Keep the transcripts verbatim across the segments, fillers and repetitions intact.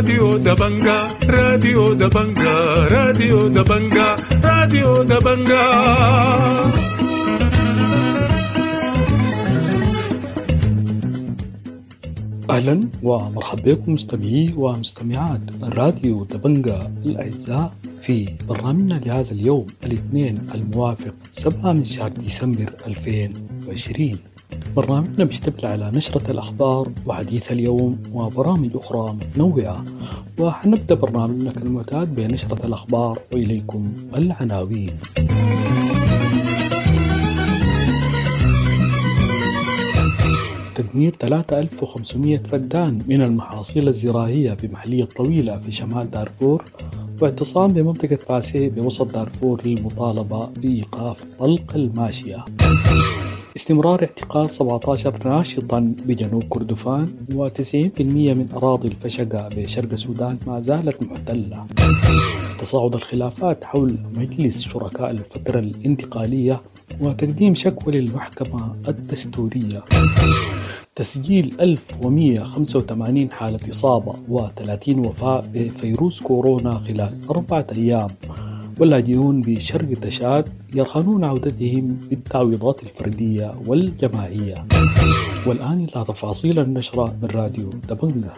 راديو دبنجا راديو دبنجا راديو دبنجا راديو دبنجا. أهلا ومرحبا بكم مستمعي ومستمعات راديو دبنجا الأعزاء في برنامجنا لهذا اليوم الاثنين الموافق سبعة من شهر ديسمبر ألفين وعشرين. برنامجنا بيشتمل على نشرة الأخبار وحديث اليوم وبرامج أخرى متنوعة، وحنبدأ برنامجنا كالمعتاد بنشرة الأخبار وإليكم العناوين. تدمير ثلاثة آلاف وخمسمائة فدان من المحاصيل الزراعية بمحلية طويلة في شمال دارفور، واعتصام بمنطقة فاسي بوسط دارفور للمطالبة بإيقاف طلق الماشية. استمرار اعتقال سبعة عشر ناشطا بجنوب كردفان، وتسعين بالمئة من أراضي الفشقة بشرق السودان ما زالت محتلة. تصاعد الخلافات حول مجلس شركاء الفترة الانتقالية، وتقديم شكوى للمحكمة الدستورية. تسجيل ألف ومئة وخمسة وثمانين حالة إصابة وثلاثين وفاة بفيروس كورونا خلال أربعة أيام، واللاجئون بشرق تشاد يرهنون عودتهم بالتعويضات الفردية والجماعية. والآن إلى تفاصيل النشرة من راديو دبنجا.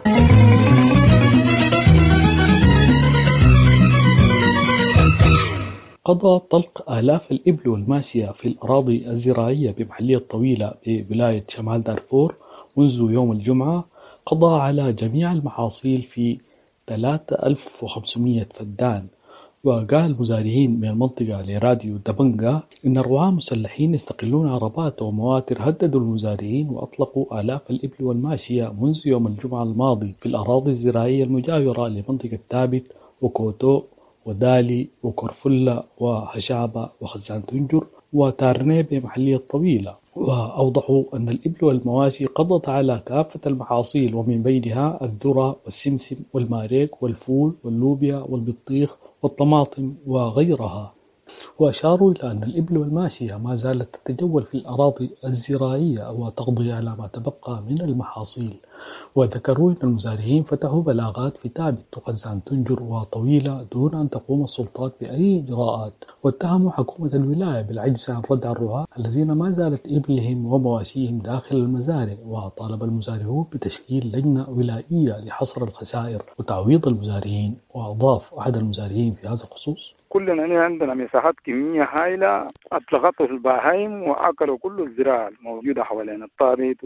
قضى طلق آلاف الإبل والماشية في الأراضي الزراعية بمحلية طويلة بولاية شمال دارفور منذ يوم الجمعة، قضى على جميع المحاصيل في ثلاثة آلاف وخمسمائة فدان. وقال المزارعين من المنطقة لراديو دبنجا إن الرعاة مسلحين يستقلون عربات ومواتر هددوا المزارعين وأطلقوا آلاف الإبل والماشية منذ يوم الجمعة الماضي في الأراضي الزراعية المجاورة لمنطقة ثابت وكوتو ودالي وكرفلة وهشابة وخزان تنجر وتارنيه بمحلية طويلة. وأوضحوا أن الإبل والمواشي قضت على كافة المحاصيل، ومن بينها الذرة والسمسم والماريك والفول واللوبيا والبطيخ والطماطم وغيرها. وأشاروا إلى أن الإبل والماشية ما زالت تتجول في الأراضي الزراعية وتقضي على ما تبقى من المحاصيل. وذكروا أن المزارعين فتحوا بلاغات في ثابت وخزان تنجر وطويلة دون أن تقوم السلطات بأي إجراءات، واتهموا حكومة الولاية بالعجز عن ردع الرعاة الذين ما زالت إبلهم ومواشيهم داخل المزارع. وطالب المزارعون بتشكيل لجنة ولائية لحصر الخسائر وتعويض المزارعين. وأضاف أحد المزارعين في هذا الخصوص: كلنا عندنا مساحات كمية هائلة أطلقته البهايم وأكلوا كل الزراعة الموجودة حوالين الطابت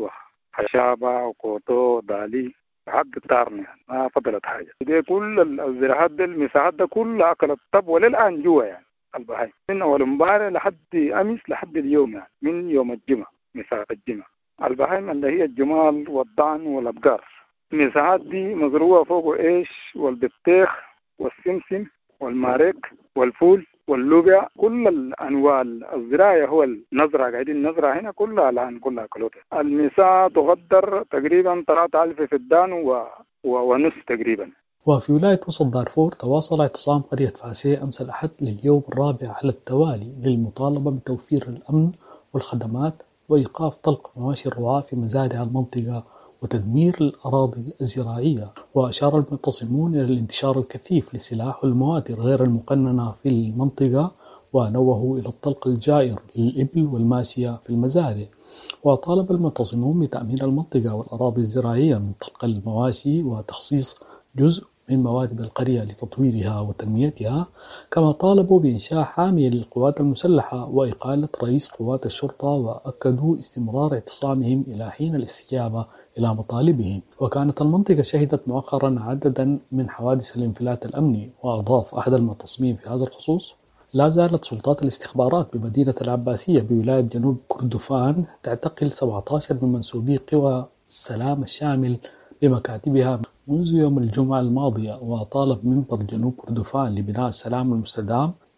وحشابة وكوتو دالي حق التارني، ما فضلت حاجة. دي كل الزراعات دي المساحات دي كلها أكلت طب وللآن جوا يعني البهايم من أول امبارح لحد أمس لحد اليوم، يعني من يوم الجمعة مساحة الجمعة البهايم اللي هي الجمال والضعن والأبقار. المساحات دي مزروعة فوق إيش والبطيخ والسمسم والماريك والفول واللوبيا، كل الأنواع الزراعية هو النزرة قاعدين نزرع هنا كلها الآن كلها كلوتها. المساحة تقدر تقريبا ثلاثة آلاف فدان و... و... ونص تقريبا. وفي ولاية وسط دارفور تواصل اعتصام قرية فاسي أمس الأحد لليوم الرابع على التوالي للمطالبة بتوفير الأمن والخدمات وإيقاف طلق مواشي الرعاة في مزارع المنطقة وتدمير الأراضي الزراعية. وأشار المعتصمون إلى الانتشار الكثيف للسلاح والمواتر غير المقننة في المنطقة، ونوهوا إلى الطلق الجائر للإبل والماشية في المزارع. وطالب المعتصمون بتأمين المنطقة والأراضي الزراعية من طلق المواشي وتخصيص جزء من موارد القرية لتطويرها وتنميتها، كما طالبوا بإنشاء حامية للقوات المسلحة وإقالة رئيس قوات الشرطة، وأكدوا استمرار اعتصامهم إلى حين الاستجابة إلى مطالبهم. وكانت المنطقة شهدت مؤخرا عددا من حوادث الانفلات الأمني. وأضاف أحد المعتصمين في هذا الخصوص: لا زالت سلطات الاستخبارات بمدينة العباسية بولاية جنوب كردفان تعتقل سبعة عشر من منسوبي قوى السلام الشامل بمكاتبها منذ يوم الجمعة الماضية. وطالب منبر جنوب كردفان لبناء السلام المستدام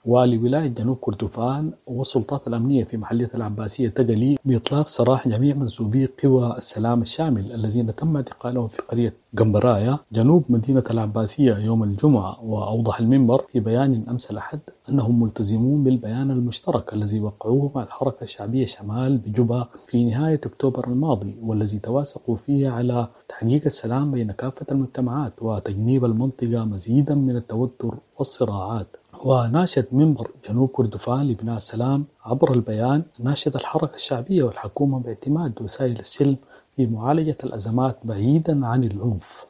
والي ولاية جنوب كردفان والسلطات الأمنية في محلية العباسية تقلي بإطلاق سراح جميع منسوبي قوى السلام الشامل الذين تم اعتقالهم في قرية قنبرايا جنوب مدينة العباسية يوم الجمعة. وأوضح المنبر في بيان أمس الأحد أنهم ملتزمون بالبيان المشترك الذي وقعوه مع الحركة الشعبية شمال بجوبا في نهاية أكتوبر الماضي، والذي توافقوا فيه على تحقيق السلام بين كافة المجتمعات وتجنيب المنطقة مزيدا من التوتر والصراعات. وناشد منبر جنوب كردفان لبناء السلام عبر البيان ناشد الحركة الشعبية والحكومة باعتماد وسائل السلم في معالجة الأزمات بعيدا عن العنف.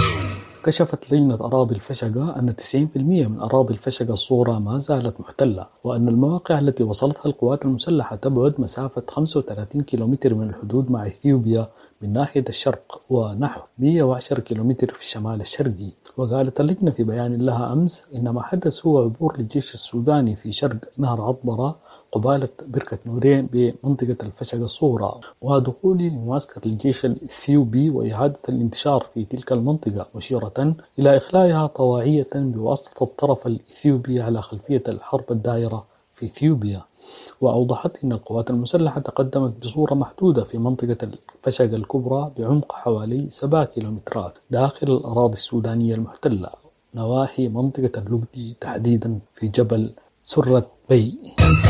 كشفت لجنة أراضي الفشقة أن تسعين بالمئة من أراضي الفشقة الصغرى ما زالت محتلة، وأن المواقع التي وصلتها القوات المسلحة تبعد مسافة خمسة وثلاثين كيلومتر من الحدود مع إثيوبيا من ناحية الشرق ونحو مئة وعشرة كيلومتر في الشمال الشرقي. وقالت اللجنة في بيان لها أمس إن ما حدث هو عبور للجيش السوداني في شرق نهر عطبرة قبالة بركة نورين بمنطقة الفشقة الصغرى، ودخوله لمعسكر الجيش الإثيوبي وإعادة الانتشار في تلك المنطقة، مشيرة إلى إخلائها طواعية بواسطة الطرف الإثيوبي على خلفية الحرب الدائرة في إثيوبيا. وأوضحت أن القوات المسلحة تقدمت بصورة محدودة في منطقة الفشقة الكبرى بعمق حوالي سبعة كيلومترات داخل الأراضي السودانية المحتلة نواحي منطقة اللقدي تحديدا في جبل سرة بي.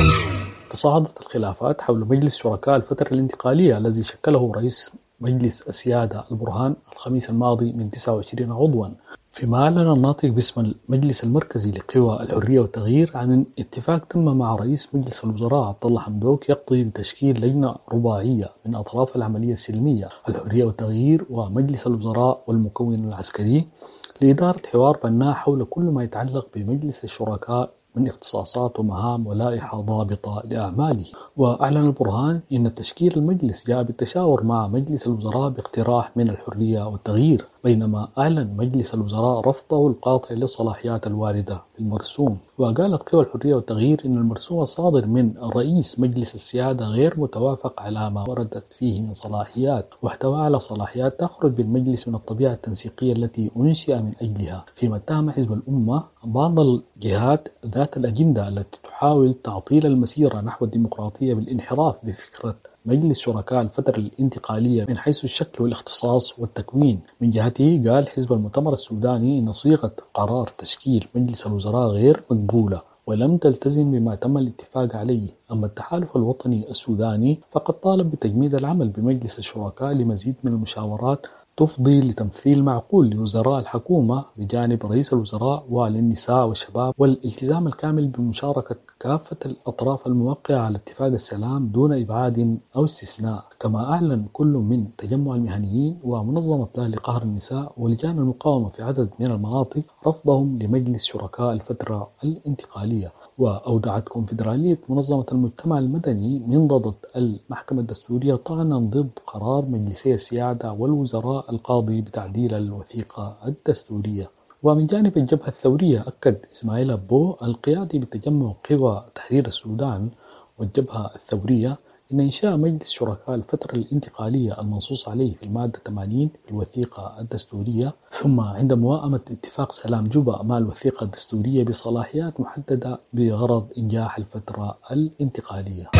تصاعدت الخلافات حول مجلس شركاء الفترة الانتقالية الذي شكله رئيس مجلس السيادة البرهان الخميس الماضي من تسعة وعشرين عضوا، فيما أعلن الناطق باسم المجلس المركزي لقوى الحرية والتغيير عن اتفاق تم مع رئيس مجلس الوزراء عبد الله حمدوك يقضي بتشكيل لجنة رباعية من أطراف العملية السلمية الحرية والتغيير ومجلس الوزراء والمكون العسكري لإدارة حوار بناء حول كل ما يتعلق بمجلس الشركاء من اختصاصات ومهام ولائحة ضابطة لأعماله. وأعلن البرهان أن تشكيل المجلس جاء بالتشاور مع مجلس الوزراء باقتراح من الحرية والتغيير، بينما أعلن مجلس الوزراء رفضه القاطع للصلاحيات الواردة في المرسوم. وقالت قوى الحرية والتغيير أن المرسوم الصادر من رئيس مجلس السيادة غير متوافق على ما وردت فيه من صلاحيات، واحتوى على صلاحيات تخرج بالمجلس من الطبيعة التنسيقية التي أنشئ من أجلها، فيما اتهم حزب الأمة بعض الجهات ذات الأجندة التي تحاول تعطيل المسيرة نحو الديمقراطية بالانحراف بفكرة مجلس شركاء الفترة الانتقالية من حيث الشكل والاختصاص والتكوين. من جهته قال حزب المؤتمر السوداني أن صيغة قرار تشكيل مجلس الوزراء غير مقبولة ولم تلتزم بما تم الاتفاق عليه. أما التحالف الوطني السوداني فقد طالب بتجميد العمل بمجلس الشركاء لمزيد من المشاورات تفضي لتمثيل معقول لوزراء الحكومة بجانب رئيس الوزراء وللنساء والشباب، والالتزام الكامل بمشاركة كافة الأطراف الموقعة على اتفاق السلام دون إبعاد أو استثناء. كما أعلن كل من تجمع المهنيين ومنظمة لا لقهر النساء ولجان المقاومة في عدد من المناطق رفضهم لمجلس شركاء الفترة الانتقالية. وأودعت كونفدرالية منظمة المجتمع المدني من ضد المحكمة الدستورية طعنا ضد قرار مجلسي السيادة والوزراء القاضي بتعديل الوثيقة الدستورية. ومن جانب الجبهة الثورية أكد إسماعيل أبو القيادي بتجمع قوى تحرير السودان والجبهة الثورية إن إنشاء مجلس شركاء الفترة الانتقالية المنصوص عليه في المادة ثمانين في الوثيقة الدستورية، ثم عند موائمة اتفاق سلام جوبا مع الوثيقة الدستورية بصلاحيات محددة بغرض إنجاح الفترة الانتقالية.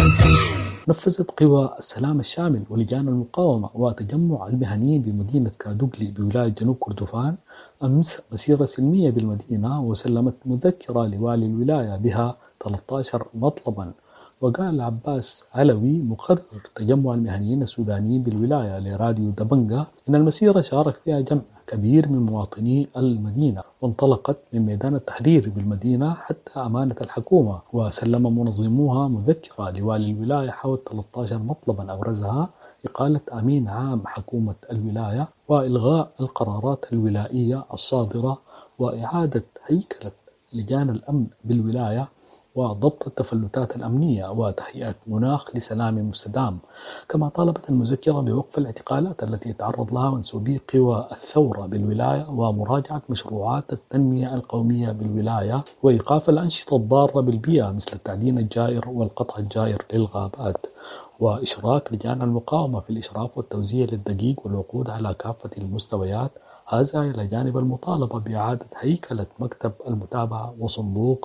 نفذت قوى السلام الشامل ولجان المقاومة وتجمع المهنيين بمدينة كادوغلي بولاية جنوب كردفان أمس مسيرة سلمية بالمدينة، وسلمت مذكرة لوالي الولاية بها ثلاثة عشر مطلبا. وقال عباس علوي مقرر تجمع المهنيين السودانيين بالولاية لراديو دبنجة إن المسيرة شارك فيها جمع كبير من مواطني المدينة، وانطلقت من ميدان التحرير بالمدينة حتى أمانة الحكومة، وسلم منظموها مذكرة لوالي الولاية حول ثلاثة عشر مطلبا أبرزها إقالة أمين عام حكومة الولاية وإلغاء القرارات الولائية الصادرة وإعادة هيكلة لجان الأمن بالولاية وضبط التفلتات الأمنية وتهيئة مناخ لسلام مستدام. كما طالبت المذكرة بوقف الاعتقالات التي يتعرض لها منسوبي قوى الثورة بالولاية ومراجعة مشروعات التنمية القومية بالولاية وإيقاف الأنشطة الضارة بالبيئة مثل التعدين الجائر والقطع الجائر للغابات، وإشراك لجان المقاومة في الإشراف والتوزيع للدقيق والوقود على كافة المستويات، هذا إلى جانب المطالبة بإعادة هيكلة مكتب المتابعة وصندوق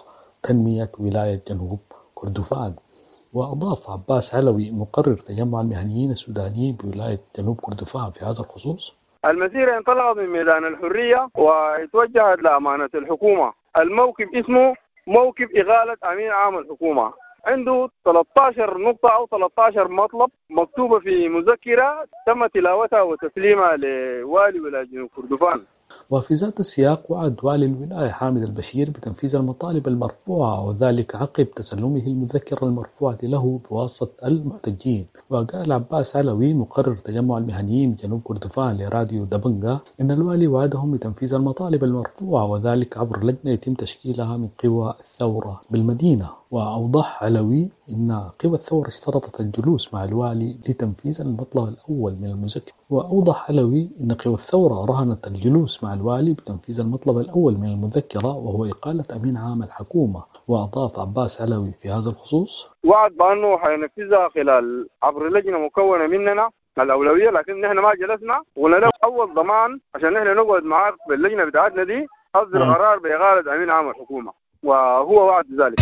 تنمية ولاية جنوب كردفان. وأضاف عباس علوي مقرر تجمع المهنيين السودانيين بولاية جنوب كردفان في هذا الخصوص: المسيرة انطلقت من ميدان الحرية واتوجهت لأمانة الحكومة. الموكب اسمه موكب إغالة أمين عام الحكومة، عنده ثلاثة عشر نقطة أو ثلاثة عشر مطلب مكتوبة في مذكرة تم تلاوتها وتسليمها لوالي ولاية جنوب كردفان. وفي ذات السياق وعد والي الولاية حامد البشير بتنفيذ المطالب المرفوعة، وذلك عقب تسلمه المذكرة المرفوعة له بواسطة المحتجين. وقال عباس علوي مقرر تجمع المهنيين بجنوب كردفان لراديو دبنجة إن الوالي وعدهم بتنفيذ المطالب المرفوعة، وذلك عبر لجنة يتم تشكيلها من قوى الثورة بالمدينة. وأوضح علوي أن قوى الثورة اشترطت الجلوس مع الوالي لتنفيذ المطلب الأول من المذكرة. وأوضح علوي أن قوى الثورة رهنت الجلوس مع الوالي بتنفيذ المطلب الأول من المذكرة وهو إقالة أمين عام الحكومة. وأضاف عباس علوي في هذا الخصوص: وعد بأنه حينفذها خلال عبر لجنة مكونة مننا الأولوية، لكن نحن ما جلسنا ولا أول ضمان عشان نحن نقعد معاك باللجنة بتاعتنا دي أصدر قرار بإقالة أمين عام الحكومة، وهو وعد ذلك.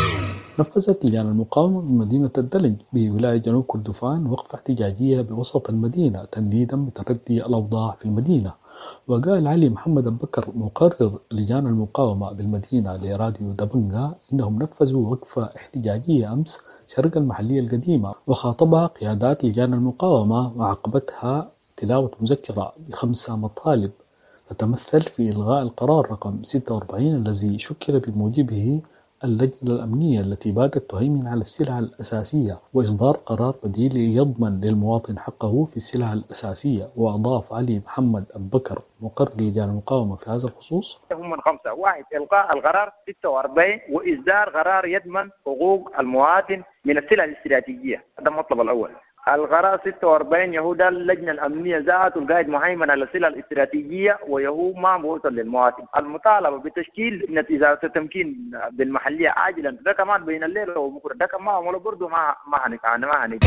نفذت لجان المقاومة بمدينة الدلج بولاية جنوب كردفان وقفة احتجاجية بوسط المدينة تنديدا بتردي الأوضاع في المدينة. وقال علي محمد أبو بكر مقرر لجان المقاومة بالمدينة لراديو دبنجة إنهم نفذوا وقفة احتجاجية أمس شرق المحلية القديمة، وخاطبها قيادات لجان المقاومة وعقبتها تلاوة مذكرة بخمسة مطالب تتمثل في إلغاء القرار رقم ستة وأربعين الذي شكل بموجبه اللجنة الأمنية التي باتت تهيمن على السلع الأساسية، وإصدار قرار بديل يضمن للمواطن حقه في السلع الأساسية. وأضاف علي محمد أبو بكر مقرر لجان المقاومة في هذا الخصوص: هم من خمسة: واحد، إلغاء القرار ستة وأربعين وإصدار قرار يضمن حقوق المواطن من السلع الاستراتيجية، هذا المطلب الأول. القرار ستة وأربعين يهود اللجنة الأمنية ذات القائد مهيمن على السلع الاستراتيجية ويهو ما موصل للمواطن. المطالبة بتشكيل نتيجة التمكين بالمحلية عاجلا، ده كمان بين الليل وبكرة، ده كمان ولا برضه ما ما هنفعنا ما هنفعنا.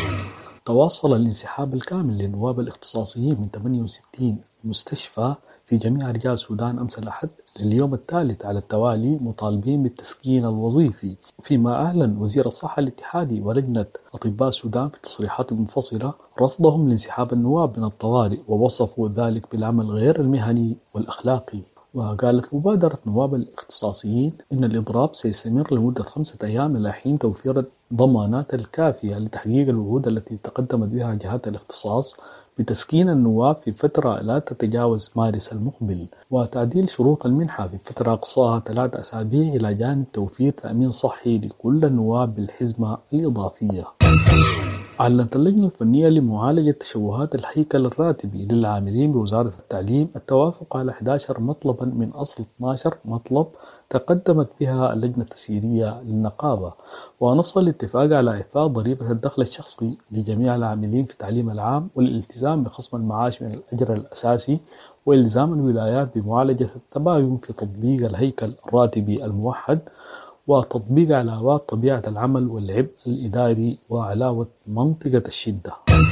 تواصل الانسحاب الكامل للنواب الاختصاصيين من ثمانية وستين مستشفى في جميع أرجاء السودان أمس الأحد لليوم الثالث على التوالي مطالبين بالتسكين الوظيفي، فيما أعلن وزير الصحة الاتحادي ولجنة أطباء السودان في تصريحات منفصلة رفضهم لانسحاب النواب من الطوارئ، ووصفوا ذلك بالعمل غير المهني والأخلاقي. وقالت مبادرة نواب الاختصاصيين إن الإضراب سيستمر لمدة خمسة أيام إلى حين توفير الضمانات الكافية لتحقيق الوعود التي تقدمت بها جهات الاختصاص بتسكين النواب في فترة لا تتجاوز مارس المقبل، وتعديل شروط المنحة في فترة أقصاها ثلاثة أسابيع إلى جانب توفير تأمين صحي لكل النواب بالحزمة الإضافية. أعلنت اللجنة الفنية لمعالجة تشوهات الهيكل الراتبي للعاملين بوزارة التعليم التوافق على أحد عشر مطلبا من أصل اثني عشر مطلب تقدمت بها اللجنة التسييرية للنقابة. ونص الاتفاق على إعفاء ضريبة الدخل الشخصي لجميع العاملين في التعليم العام، والالتزام بخصم المعاش من الأجر الأساسي، وإلزام الولايات بمعالجة التباين في تطبيق الهيكل الراتبي الموحد، وتطبيق علاوات طبيعة العمل والعبء الإداري وعلاوة منطقة الشدة.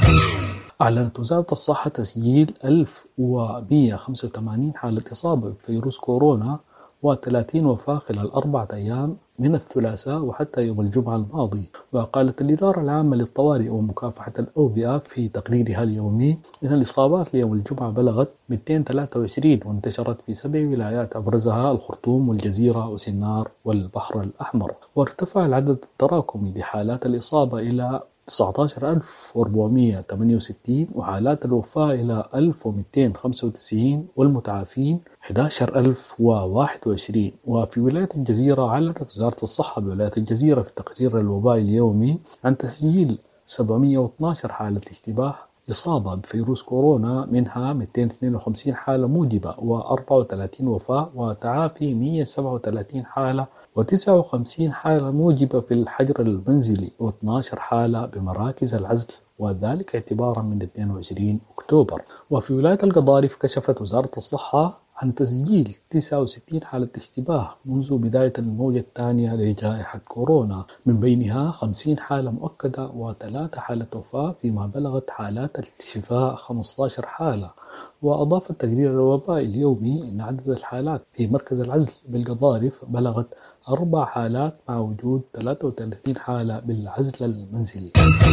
أعلنت وزارة الصحة تسجيل ألف ومئة وخمسة وثمانين حالة إصابة بفيروس كورونا وثلاثين وفاة خلال أربعة أيام من الثلاثاء وحتى يوم الجمعة الماضي. وقالت الإدارة العامة للطوارئ ومكافحة الأوبئة في تقريرها اليومي إن الإصابات ليوم الجمعة بلغت مئتين وثلاثة وعشرين وانتشرت في سبع ولايات أبرزها الخرطوم والجزيرة وسنار والبحر الأحمر. وارتفع العدد التراكمي لحالات الإصابة إلى تسعة عشر ألف وأربعمئة وثمانية وستين وحالات الوفاة إلى ألف ومئتين وخمسة وتسعين والمتعافين أحد عشر ألف وواحد وعشرين. وفي ولاية الجزيرة أعلنت وزارة الصحة بولاية الجزيرة في تقرير الوباء اليومي عن تسجيل سبعمئة واثني عشر حالة اشتباه إصابة بفيروس كورونا، منها مئتين واثنين وخمسين حالة موجبة وأربعة وثلاثين وفاة، وتعافي مئة وسبعة وثلاثين حالة وتسعة وخمسين حالة موجبة في الحجر المنزلي واثني عشر حالة بمراكز العزل، وذلك اعتبارا من اثنين وعشرين أكتوبر. وفي ولاية القضارف كشفت وزارة الصحة عن تسجيل تسعة وستين حالة اشتباه منذ بداية الموجة الثانية لجائحة كورونا، من بينها خمسين حالة مؤكدة وثلاث حالة وفاة، فيما بلغت حالات الشفاء خمسة عشر حالة. وأضاف التقرير الوبائي اليومي أن عدد الحالات في مركز العزل بالقضارف بلغت أربع حالات مع وجود ثلاثة وثلاثين حالة بالعزل المنزلي.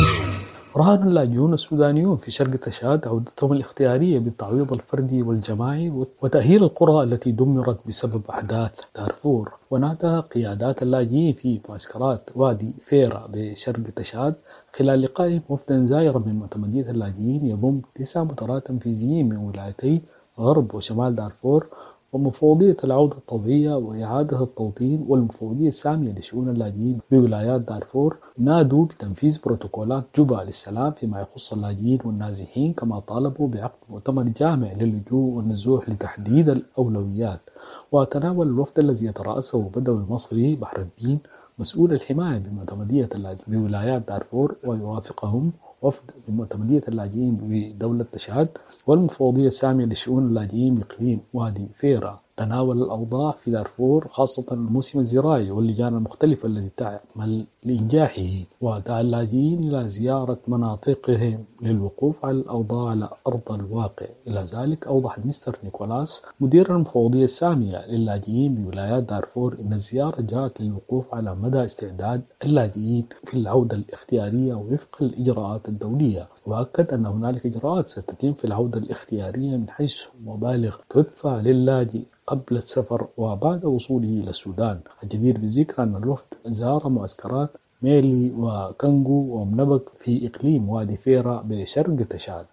رهن اللاجئون السودانيون في شرق تشاد عودتهم الاختيارية بالتعويض الفردي والجماعي وتأهيل القرى التي دمرت بسبب أحداث دارفور. ونادى قيادات اللاجئين في معسكرات وادي فيرا بشرق تشاد خلال لقائهم وفدا زائرا من معتمدية اللاجئين يضم تسع مطارات تنفيذيين من ولايتي غرب وشمال دارفور، ومفوضية العودة الطوعية وإعادة التوطين والمفوضية السامية لشؤون اللاجئين بولايات دارفور، نادوا بتنفيذ بروتوكولات جوبا للسلام فيما يخص اللاجئين والنازحين، كما طالبوا بعقد مؤتمر جامع للجوء والنزوح لتحديد الأولويات. وتناول الوفد الذي يترأسه بدوي مصري بحر الدين مسؤول الحماية بمعتمدية اللاجئين بولايات دارفور، ويرافقهم وفد بمعتمدية اللاجئين بدولة تشاد والمفوضية السامية لشؤون اللاجئين بإقليم وادي فيرا. تناول الأوضاع في دارفور خاصة الموسم الزراعي واللجان المختلفة التي تعمل لإنجاحه، ودعا اللاجئين إلى زيارة مناطقهم للوقوف على الأوضاع على أرض الواقع. إلى ذلك أوضح المستر نيكولاس مدير المفوضية السامية للاجئين بولايات دارفور أن الزيارة جاءت للوقوف على مدى استعداد اللاجئين في العودة الاختيارية وفق الإجراءات الدولية، وأكد أن هنالك إجراءات ستتم في العودة الاختيارية من حيث مبالغ تدفع للاجئ قبل السفر وبعد وصوله إلى السودان. الجدير بالذكر أن الوفد زار معسكرات ميلي وكنغو ومنبك في إقليم وادي فيرا بشرق تشاد.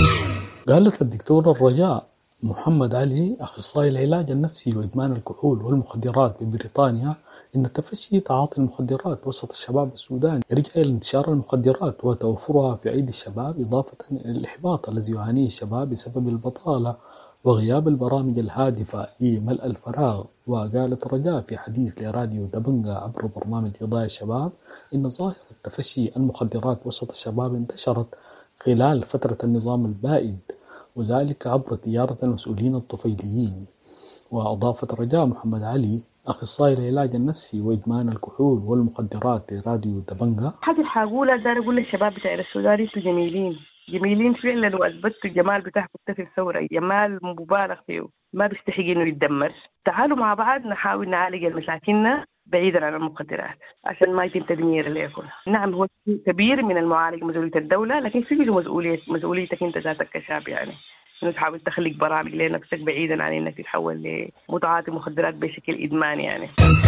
قالت الدكتورة الرجاء محمد علي أخصائي العلاج النفسي وإدمان الكحول والمخدرات ببريطانيا إن تفشي تعاطي المخدرات وسط الشباب السوداني يرجع إلى انتشار المخدرات وتوفرها في أيدي الشباب، إضافة إلى الإحباط الذي يعانيه الشباب بسبب البطالة وغياب البرامج الهادفة لملء الفراغ. وقالت رجاء في حديث لراديو دبنجا عبر برنامج قضايا الشباب إن ظاهرة تفشي المخدرات وسط الشباب انتشرت خلال فترة النظام البائد، وذلك عبر تجارة المسؤولين الطفيليين. وأضافت رجاء محمد علي أخصائي العلاج النفسي وإدمان الكحول والمخدرات لراديو دبنجا: حاجة حاقولها دار أقول للشباب بتاع السودان انتوا جميلين جميلين فعلا، وأثبتوا الجمال بتاعكم في الثورة، جمال مبالغ فيه ما بيستحق إنه يتدمر. تعالوا مع بعض نحاول نعالج المشاكلنا بعيدا عن المخدرات عشان ما يتم تدمير الإيكون. نعم هو كبير من المعالج مسؤولية الدولة، لكن في له مسؤولية مسؤوليتك أنت ذاتك كشاب، يعني إنه تحاول تخلق برامج لنفسك بعيدا عن إنك تتحول لمتعاطي مخدرات بشكل إدمان. يعني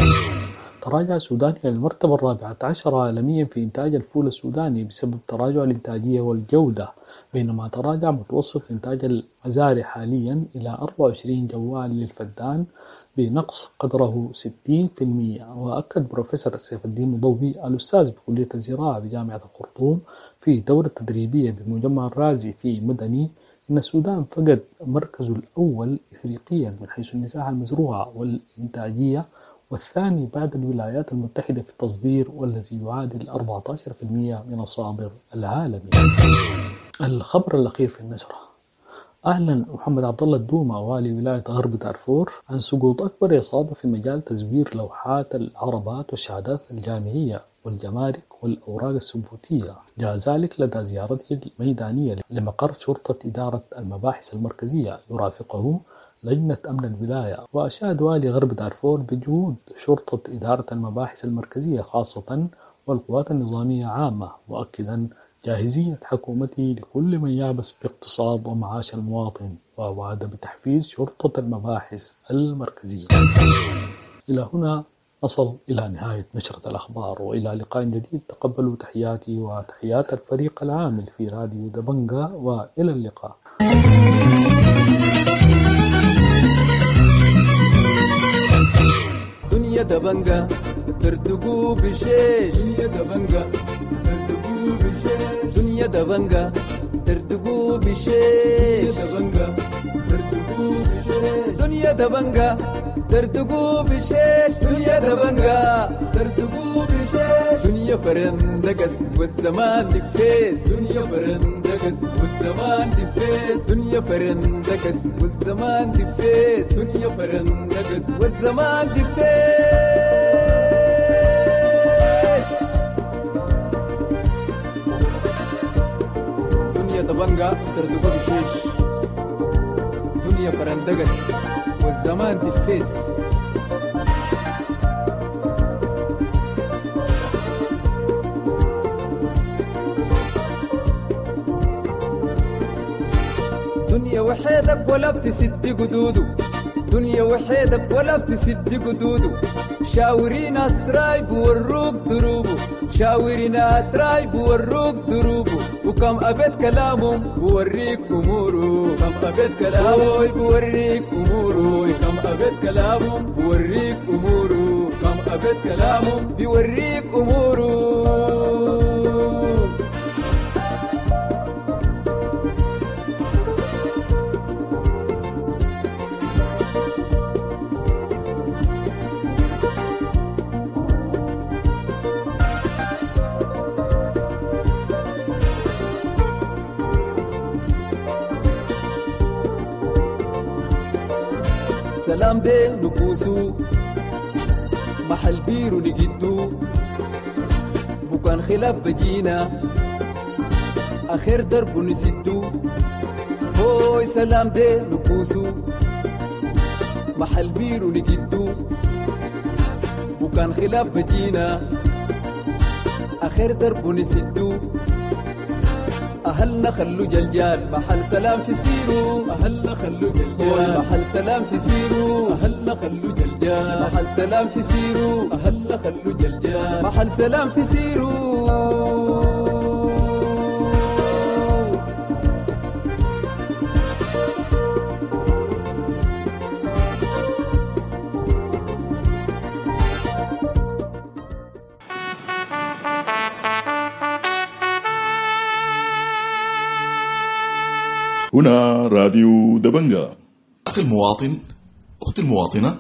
تراجع السودان إلى المرتبة الرابعة عشر عالميا في إنتاج الفول السوداني بسبب تراجع الإنتاجية والجودة، بينما تراجع متوسط إنتاج المزارع حاليا إلى أربعة وعشرين جوال للفدان بنقص قدره ستين بالمئة. وأكد بروفيسور سيف الدين مضوي الأستاذ بكلية الزراعة بجامعة الخرطوم في دورة تدريبية بمجمع الرازي في مدني إن السودان فقد مركزه الأول إفريقيا من حيث المساحة المزروعة والإنتاجية، والثاني بعد الولايات المتحدة في التصدير والذي يعادل أربعة عشر بالمئة من الصادر العالمي. الخبر الأخير في النشرة: أعلن محمد عبد الله الدومة والي ولاية غرب دارفور عن سقوط أكبر إصابة في مجال تزوير لوحات العربات والشهادات الجامعية والجمارك والأوراق الثبوتية. جاء ذلك لدى زيارته الميدانية لمقر شرطة إدارة المباحث المركزية يرافقه لجنة أمن الولاية. وأشاد والي غرب دارفور بجهود شرطة إدارة المباحث المركزية خاصة والقوات النظامية عامة، مؤكدا جاهزية حكومته لكل من يعبث باقتصاد ومعاش المواطن، ووعد بتحفيز شرطة المباحث المركزية. إلى هنا نصل إلى نهاية نشرة الأخبار، وإلى لقاء جديد. تقبلوا تحياتي وتحيات الفريق العامل في راديو دبنجا، وإلى اللقاء. دنيا دبنجا ترتقو بشيش، دنيا دبنجا ترتقو بشيش، دنيا دبنجا تردقوا بشيش دبنجا تردقوا بشيش دنيا دبنجا تردقوا بشيش دنيا دبنجا تردقوا بشيش دنيا فرندقس والزمان دفيس دنيا فرندقس والزمان دفيس دنيا فرندقس والزمان دفيس دنيا فرندقس والزمان دفيس دنيا دبنجا تردقوا بشيش دنيا فرندقس والزمان دفيس دنيا وحيدك ولا بتسد قدوده دنيا وحيدك ولا بتسد قدوده شاوري ناس راي بوروك دروبه شاوري ناس راي بوروك دروبه وكم أبد كلامهم بوريك أموره كم أبد كلامهم بوريك أموره كم أبد كلامهم بوريك أموره كم أبد كلامهم بوريك أموره سلام دي نبوسو محل بيرو نجدو بكان خلاف بجينا آخر درب نسدو هوي سلام دي نبوسو محل بيرو نجدو بكان خلاف بجينا آخر درب نسدو أهلنا خلو جلجال محل سلام في سيرو أهلنا خلو جلجال محل سلام في سيرو أهلنا خلو جلجال محل سلام في سيرو أهلنا خلو جلجال محل سلام في سيرو هنا راديو دبنجا. أخي المواطن، أختي المواطنة،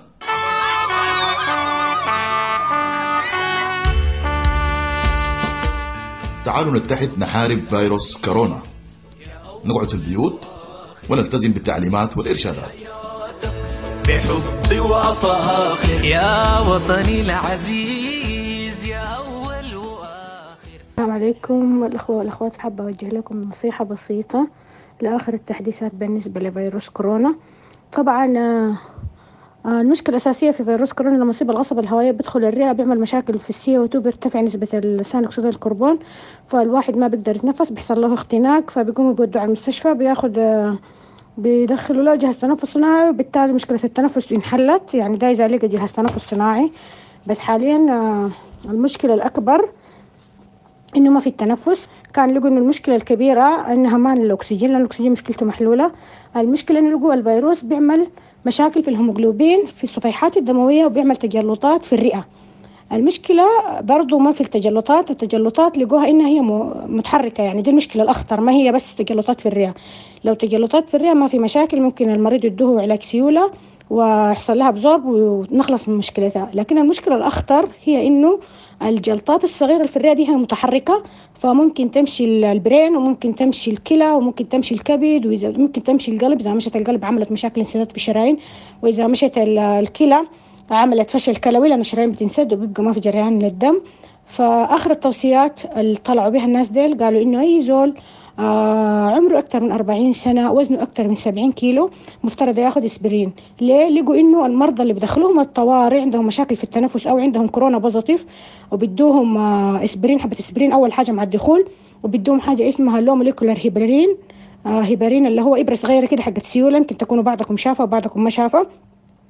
تعالوا نتحد نحارب فيروس كورونا. نقعد في البيوت ونلتزم بالتعليمات والإرشادات بحب وفاخر يا وطني العزيز يا أول وآخر. السلام عليكم الأخوة والأخوات، حابة أوجه لكم نصيحة بسيطة لآخر التحديثات بالنسبة لفيروس كورونا. طبعا المشكلة الأساسية في فيروس كورونا لما يصيب القصبة الهوائية بيدخل الرئة، بيعمل مشاكل في السي او تو، بيرتفع نسبة ثاني أكسيد الكربون، فالواحد ما بيقدر يتنفس، بيحصل له اختناق، فبيقوموا بيودوا على المستشفى، بياخد بيدخلوا له جهاز تنفس صناعي، وبالتالي مشكلة التنفس انحلت. يعني ده إذا لقى جهاز تنفس صناعي. بس حاليا المشكلة الأكبر إنه ما في التنفس. كان لقوا إنه المشكلة الكبيرة إنها ما الأكسجين، لأن الأكسجين مشكلته محلولة. المشكلة إنه لقوا الفيروس بيعمل مشاكل في الهيموغلوبين في الصفيحات الدموية، وبيعمل تجلطات في الرئة. المشكلة برضو ما في التجلطات، التجلطات لقوها إنها هي متحركة، يعني دي المشكلة الأخطر، ما هي بس تجلطات في الرئة. لو تجلطات في الرئة ما في مشاكل، ممكن المريض يدوه علاج سيولة ويحصل لها بزورب ونخلص من مشكلتها. لكن المشكلة الأخطر هي إنه الجلطات الصغيرة في الرئة دي هي متحركة، فممكن تمشي البرين، وممكن تمشي الكلى، وممكن تمشي الكبد، وممكن تمشي القلب. إذا مشت القلب عملت مشاكل انسداد في الشرايين، وإذا مشت الكلى عملت فشل كلوي، لأن الشرايين بتنسد وبيبقى ما في جريان للدم. فآخر التوصيات اللي طلعوا بها الناس ديل قالوا إنه أي زول آه عمره أكتر من أربعين سنة، وزنه أكتر من سبعين كيلو، مفترض ياخد إسبرين. ليه؟ لقوا إنه المرضى اللي بدخلوهم الطوارئ عندهم مشاكل في التنفس أو عندهم كورونا بوزيتيف، وبدوهم آه إسبرين، حبة إسبرين أول حاجة مع الدخول، وبدوهم حاجة اسمها لو موليكولار هيبرين آه هيبرين اللي هو إبرة صغيرة كده حقت سيولة، يمكن تكونوا بعضكم شافة وبعضكم ما شافة.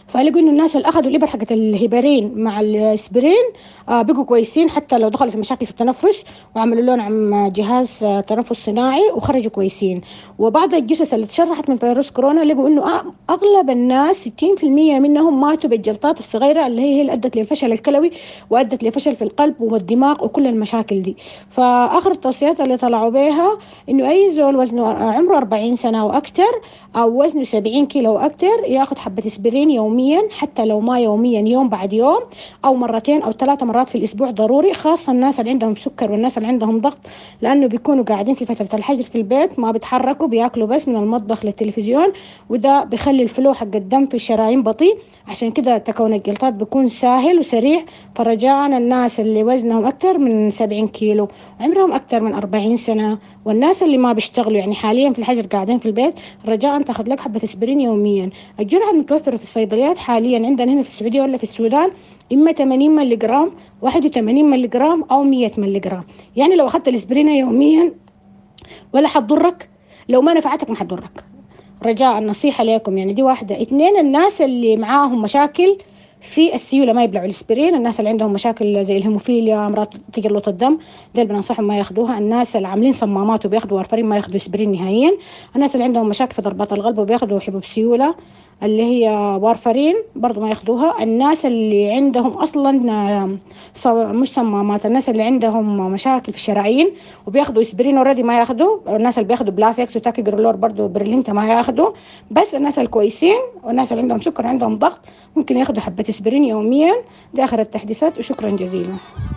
فلقوا إنه الناس اللي أخذوا الإبر حقت الهيبرين مع الإسبرين آه بقوا كويسين حتى لو دخلوا في مشاكل في التنفس، وعملوا لهم عم جهاز آه تنفس صناعي وخرجوا كويسين. وبعض الجثث اللي تشرحت من فيروس كورونا لقوا إنه أغلب الناس ستين بالمية منهم ماتوا بالجلطات الصغيرة اللي هي اللي أدت للفشل الكلوي وأدت لفشل في القلب والدماغ وكل المشاكل دي. فآخر التوصيات اللي طلعوا بها إنه أي زول وزنه عمره أربعين سنة وأكتر أو وزنه سبعين كيلو وأكتر ياخد حبة إسبرين يوميا، حتى لو ما يوميا يوم بعد يوم أو مرتين أو ثلاثة مرات في الأسبوع ضروري، خاصة الناس اللي عندهم سكر والناس اللي عندهم ضغط، لأنه بيكونوا قاعدين في فترة الحجر في البيت ما بيتحركوا، بياكلوا بس من المطبخ للتلفزيون، وده بيخلي الفلو حق الدم في الشرايين بطيء، عشان كده تكون الجلطات بيكون سهل وسريع. فرجاء الناس اللي وزنهم أكتر من سبعين كيلو عمرهم أكتر من أربعين سنة والناس اللي ما بيشتغلوا يعني حاليا في الحجر قاعدين في البيت، رجاء تاخذ لك حبة اسبرين يوميا. الجرعة المتوفرة في الصيدليات حاليا عندنا هنا في السعودية ولا في السودان إما ثمانين ملي جرام، واحد وثمانين ملي جرام أو مية ملي جرام. يعني لو أخذت الاسبرين يوميا ولا حتضرك، لو ما نفعتك ما حتضرك. رجاء النصيحة لكم يعني دي واحدة. اثنين، الناس اللي معاهم مشاكل في السيولة ما يبلعوا الاسبرين، الناس اللي عندهم مشاكل زي الهيموفيليا، امراض تجلط الدم، دول بننصحهم ما ياخدوها. الناس اللي عاملين صمامات وبياخدوا وارفرين ما ياخدوا اسبرين نهائيا. الناس اللي عندهم مشاكل في ضربات القلب وبياخدوا حبوب سيولة اللي هي وارفرين برضو ما ياخدوها. الناس اللي عندهم اصلا مش صمامات، الناس اللي عندهم مشاكل في الشرايين وبياخدوا اسبرين اوريدي ما ياخدوا. الناس اللي بياخدوا بلافيكس وتاكي جرولور برضو برلينتا ما ياخدوا. بس الناس الكويسين والناس اللي عندهم سكر عندهم ضغط ممكن ياخدوا حبة اسبرين يوميا. دي اخر التحديثات وشكرا جزيلا.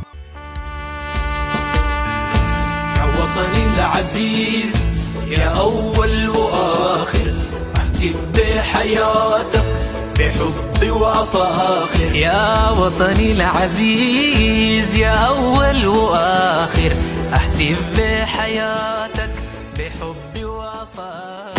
يا وطني العزيز يا أول وآخر، أهتف بحياتك بحب وأفاخر. يا وطني العزيز يا أول وآخر، أهتف بحياتك بحب وأفاخر.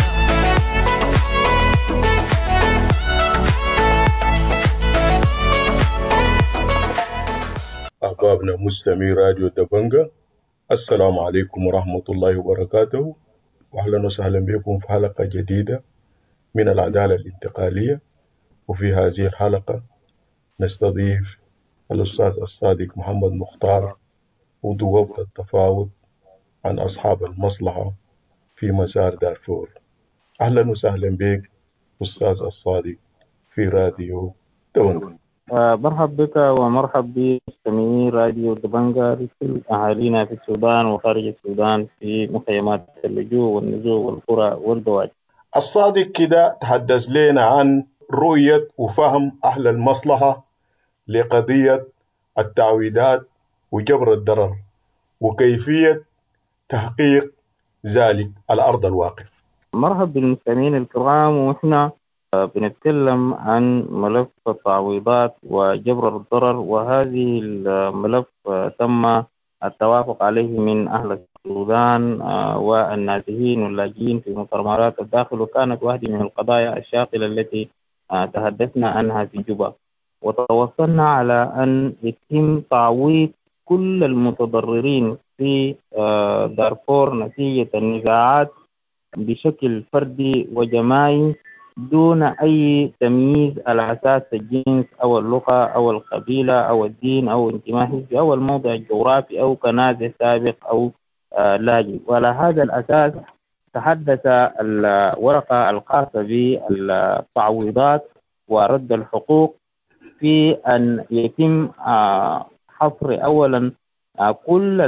أحبابنا مستمعي راديو دبنجة، السلام عليكم ورحمة الله وبركاته، وأهلا وسهلا بكم في حلقة جديدة من العدالة الانتقالية. وفي هذه الحلقة نستضيف الأستاذ الصادق محمد مختار، عضو وفد التفاوض عن أصحاب المصلحة في مسار دارفور. أهلا وسهلا بك أستاذ الصادق في راديو دبنجة. مرحب بك ومرحب بمستمعي راديو دبنجة لكل أهالينا في السودان وخارج السودان في مخيمات اللجوء والنزوع والقرى والبوادي. الصادق كده تحدث لنا عن رؤية وفهم أهل المصلحة لقضية التعويضات وجبر الضرر وكيفية تحقيق ذلك على أرض الواقع. مرحب بالمستمعين الكرام، وإحنا بنتكلم عن ملف التعويضات وجبر الضرر، وهذه الملف تم التوافق عليه من أهل السودان والنازحين واللاجئين في مطارات الداخل، وكانت واحدة من القضايا الشاغلة التي تحدثنا عنها في جوبا، وتوصلنا على أن يتم تعويض كل المتضررين في دارفور نتيجة النزاعات بشكل فردي وجماعي دون أي تمييز على أساس الجنس أو اللغة أو القبيلة أو الدين أو انتماء حزبي أو الموضع الجغرافي أو كنازح سابق أو آه لاجئ. وعلى هذا الأساس تحدث الورقة الخاصة بالتعويضات ورد الحقوق في أن يتم آه حصر أولا آه كل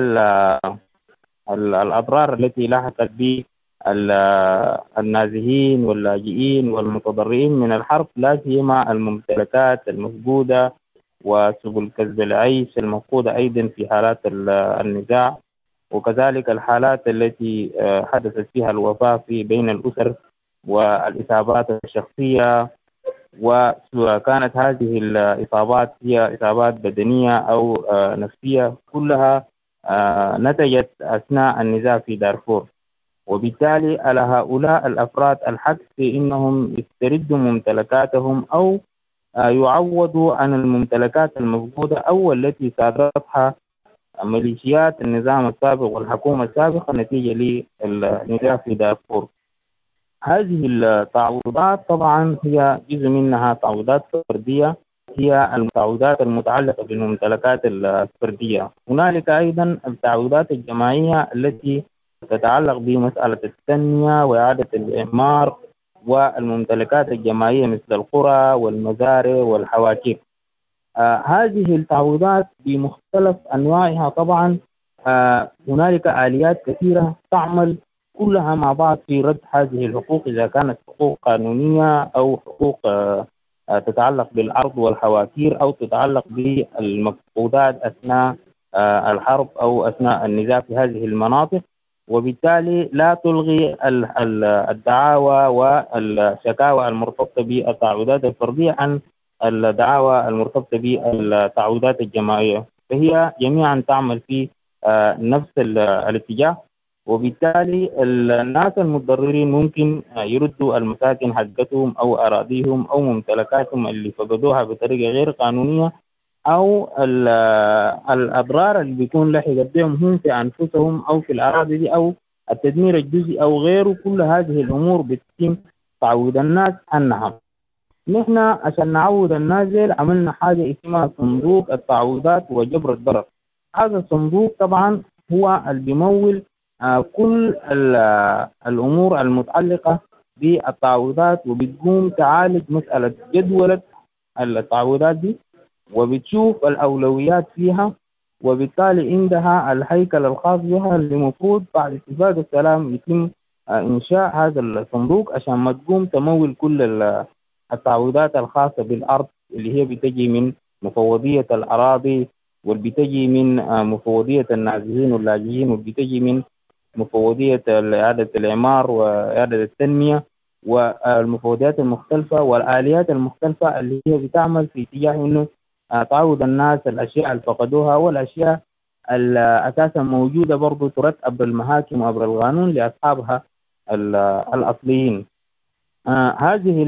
الأضرار التي لاحقت به النازحين واللاجئين والمتضررين من الحرب، لا سيما الممتلكات المفقودة وسبل كسب العيش المفقودة أيضا في حالات النزاع، وكذلك الحالات التي حدثت فيها الوفاة في بين الأسر والإصابات الشخصية، وكانت هذه الإصابات هي إصابات بدنية أو نفسية كلها نتجت أثناء النزاع في دارفور. وبالتالي على هؤلاء الأفراد الحق في إنهم يستردوا ممتلكاتهم أو يعوضوا عن الممتلكات المفقودة أو التي صادرتها ميليشيات النظام السابق والحكومة السابقة نتيجة للنزاع في دارفور. هذه التعويضات طبعا هي جزء منها تعويضات فردية، هي التعويضات المتعلقة بالممتلكات الفردية. هنالك أيضا التعويضات الجماعية التي تتعلق بمسألة التنمية وإعادة الإعمار والممتلكات الجماعية مثل القرى والمزارع والحواكير. آه هذه التعويضات بمختلف أنواعها طبعا آه هنالك آليات كثيرة تعمل كلها مع بعض في رد هذه الحقوق، إذا كانت حقوق قانونية أو حقوق آه تتعلق بالأرض والحواكير أو تتعلق بالمفقودات أثناء آه الحرب أو أثناء النزاع في هذه المناطق. وبالتالي لا تلغي الدعاوى والشكاوى المرتبطة بالتعويضات الفردية عن الدعاوى المرتبطة بالتعويضات الجماعية، فهي جميعا تعمل في نفس الاتجاه. وبالتالي الناس المتضررين ممكن يردوا المساكن حقتهم أو أراضيهم أو ممتلكاتهم اللي فقدوها بطريقة غير قانونية، أو الأضرار اللي بيكون لحقت بهم هم في أنفسهم أو في الأراضي دي أو التدمير الجزئي أو غيره. كل هذه الأمور بتتم تعويض الناس عنها. نحن عشان نعوض الناس دي عملنا حاجة اسمها صندوق التعويضات وجبر الضرر. هذا الصندوق طبعا هو اللي بيمول آه كل الأمور المتعلقة بالتعويضات، وبتقوم تعالج مسألة جدولة التعويضات دي وبتشوف الأولويات فيها، وبالتالي عندها الهيكل الخاص بها اللي المفروض بعد اتفاق السلام يتم إنشاء هذا الصندوق عشان ما تقوم تمول كل التعويضات الخاصة بالأرض اللي هي بتجي من مفوضية الأراضي، واللي بتجي من مفوضية النازحين واللاجئين، واللي بتجي من مفوضية إعادة الإعمار وإعادة التنمية والمفوضيات المختلفة والآليات المختلفة اللي هي بتعمل في اتجاه إنه تعوض الناس الأشياء اللي فقدوها والأشياء الأساسا موجودة برضو ترتب بالمحاكم وعبر القانون لأصحابها الأصليين. آه هذه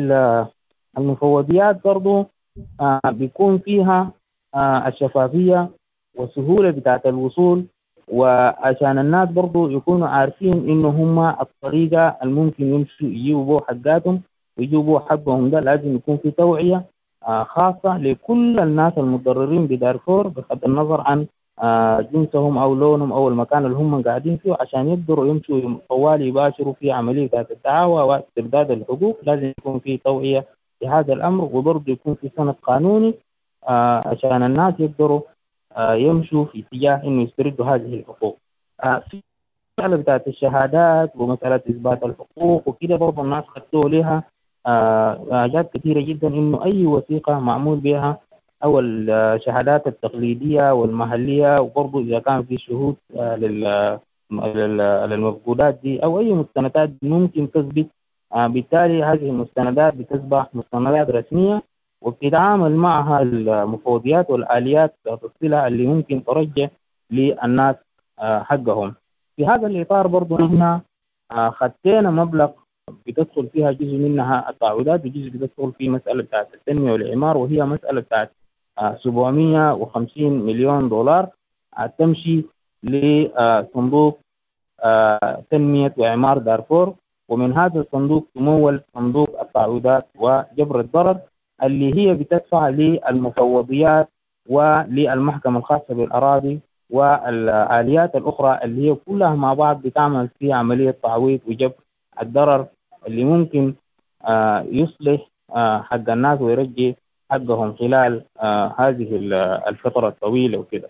المفوضيات برضو آه بيكون فيها آه الشفافية والسهولة بتاعت الوصول، وعشان الناس برضو يكونوا عارفين إنه هم الطريقة الممكن يمشوا يجيبوا حقاتهم ويجيبوا حقهم. ده لازم يكون في توعية آه خاصة لكل الناس المتضررين بدارفور بغض النظر عن آه جنسهم أو لونهم أو المكان اللي هم قاعدين فيه، عشان يقدروا يمشوا طوال يباشروا في عملية الدعاوى واسترداد الحقوق. لازم يكون في توعية في هذا الأمر، وبرضه يكون في سند قانوني آه عشان الناس يقدروا آه يمشوا في اتجاه إنه يستردوا هذه الحقوق. آه في مسألة بتاعت الشهادات ومسألة إثبات الحقوق وكده برضه الناس خدوا لها حاجات آه كثيرة جدا، إنه أي وثيقة معمول بها أو الشهادات التقليدية والمحلية، وبرضه إذا كان في شهود آه للمفقودات دي أو أي مستندات ممكن تثبت، آه بالتالي هذه المستندات بتصبح مستندات رسمية وبتتعامل معها المفوضيات والآليات الصلة اللي ممكن ترجع للناس آه حقهم. في هذا الإطار برضه نحن آه خدتنا مبلغ بتدخل فيها جزء منها التعويضات وجزء بتدخل في مسألة بتاعت التنمية والإعمار، وهي مسألة بتاعت سبعمائة وخمسين مليون دولار تمشي لصندوق تنمية وإعمار دارفور. ومن هذا الصندوق تمول صندوق التعويضات وجبر الضرر اللي هي بتدفع للمفوضيات وللمحكمة الخاصة بالأراضي والآليات الأخرى اللي هي كلها مع بعض بتعمل في عملية تعويض وجبر الضرر اللي ممكن آه يصلح آه حق الناس ويرجي حقهم خلال آه هذه الفترة الطويلة وكده.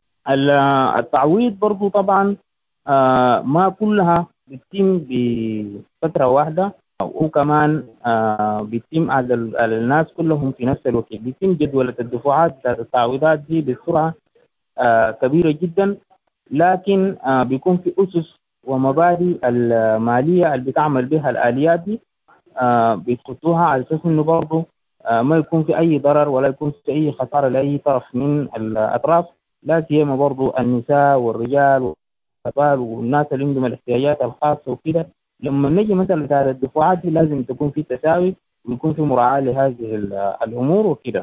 التعويض برضو طبعا آه ما كلها بتتم بفترة واحدة، وكمان آه بيتم على الناس كلهم في نفس الوقت. بيتم جدولة الدفعات بتاعت التعويضات دي بسرعة آه كبيرة جدا، لكن آه بيكون في أسس ومبادئ المالية اللي بتعمل بها الآليات دي آه بيتخطوها على أساس إنه برضه آه ما يكون في أي ضرر ولا يكون في أي خسارة لأي طرف من الأطراف، لا سيما برضه النساء والرجال والأطفال والناس اللي عندهم الاحتياجات الخاصة وكده. لما نجي مثلا على الدفعات دي لازم تكون في تساوي ويكون في مراعاة لهذه الأمور وكده.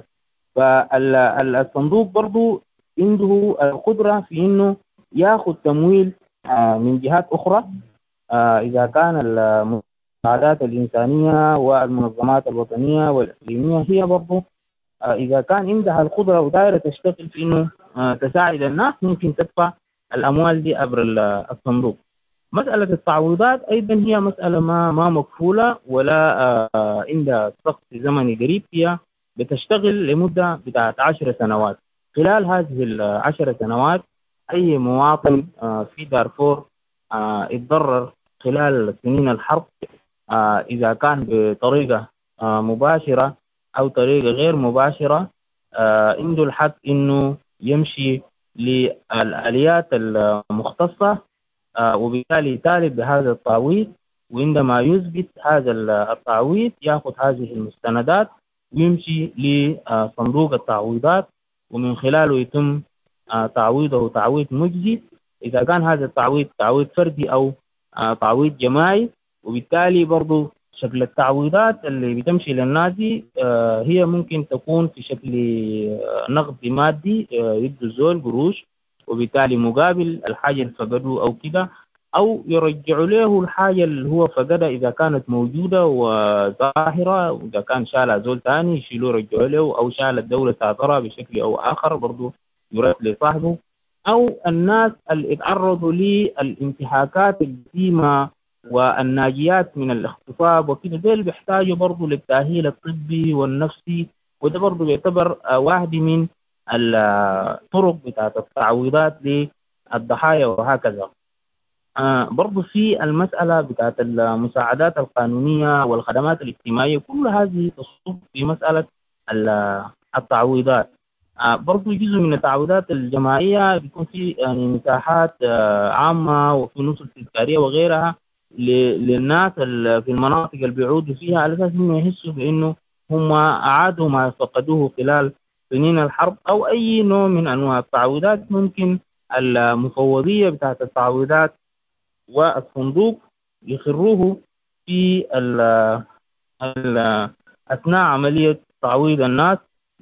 فالصندوق برضه عنده القدرة في إنه ياخذ تمويل من جهات أخرى إذا كان المساعدات الإنسانية والمنظمات الوطنية والإقليمية هي برضو إذا كان عندها القدرة ودائرة تشتغل في إنه تساعد الناس ممكن تدفع الأموال دي عبر الصندوق. مسألة التعويضات أيضا هي مسألة ما ما مكفولة ولا عندها ضغط زمني قريب، هي بتشتغل لمدة بتاعت عشر سنوات. خلال هذه العشر سنوات أي مواطن في دارفور اتضرر خلال سنين الحرب إذا كان بطريقة مباشرة أو طريقة غير مباشرة عنده الحق إنه يمشي للآليات المختصة وبالتالي يطالب بهذا التعويض، وعندما يثبت هذا التعويض يأخذ هذه المستندات ويمشي لصندوق التعويضات ومن خلاله يتم تعويضه تعويض مجزي إذا كان هذا التعويض تعويض فردي أو تعويض جماعي. وبالتالي برضو شكل التعويضات اللي بتمشي للناس دي هي ممكن تكون في شكل نقد مادي يدوا الزول قروش وبالتالي مقابل الحاجة اللي فقدوه أو كده، أو يرجعوا له الحاجة اللي هو فقدها إذا كانت موجودة وظاهرة، وإذا كان شالها زول تاني يشيلوه يرجعوا له، أو شال الدولة تعطرها بشكل أو آخر برضو يرد لصاحبه. أو الناس اللي اتعرضوا للانتهاكات القديمة والناجيات من الاغتصاب وكده دول بيحتاجوا برضو للتأهيل الطبي والنفسي، وده برضو بيعتبر واحد من الطرق بتاعت التعويضات للضحايا وهكذا. برضو في المسألة بتاعت المساعدات القانونية والخدمات الاجتماعية كل هذه تصب في مسألة التعويضات. برضو جزء من التعويضات الجماعية بيكون في يعني مساحات عامة وفي نصف تذكارية وغيرها للناس في المناطق اللي بيعودوا فيها على أساس إنه يحسوا بإنه هم أعادوا ما فقدوه خلال سنين الحرب، أو أي نوع من أنواع التعويضات. ممكن المفوضية بتاعت التعويضات والصندوق يخروه في ال ال أثناء عملية تعويض الناس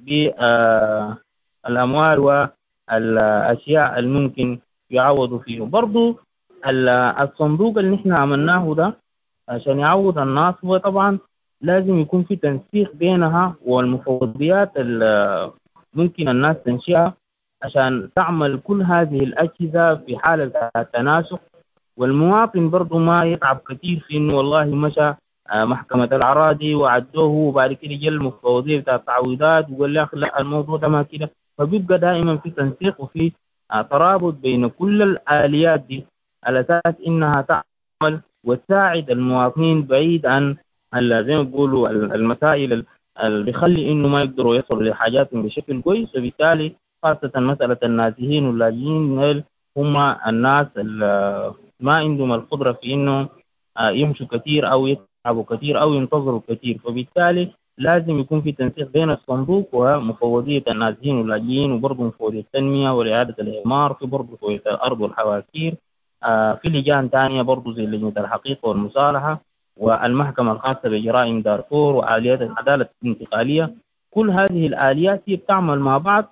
بالأموال والأشياء الممكن يعوضوا فيه. برضو الصندوق اللي نحن عملناه ده عشان يعوض الناس هو طبعا لازم يكون في تنسيق بينها والمفوضيات ممكن الناس تنشئها عشان تعمل كل هذه الأجهزة في حالة التناسق، والمواطن برضو ما يتعب كثير في إنه والله مشى محكمة الأراضي وعدوه وبعد كده جاء المفوضية بتاع التعويضات وقال لا لا الموضوع ده ما كده. فبيبقى دائما في تنسيق وفي ترابط بين كل الآليات دي على أساس إنها تعمل وتساعد المواطنين بعيد عن زي ما بيقولوا المسائل اللي بيخلي إنه ما يقدروا يصلوا لحاجاتهم بشكل كويس. وبالتالي خاصة مسألة النازحين واللاجئين هم الناس اللي ما عندهم القدرة في إنه يمشوا كثير أو يتعبوا كثير أو ينتظروا كثير، فبالتالي لازم يكون في تنسيق بين الصندوق ومفوضية النازحين واللاجئين وبرضه مفوضية التنمية وإعادة الإعمار، في برضه مفوضية الأرض والحواسير، في لجان ثانية برضه زي لجنة الحقيقة والمصالحة والمحكمة الخاصة بجرائم دارفور وآليات العدالة الانتقالية. كل هذه الآليات هي بتعمل مع بعض،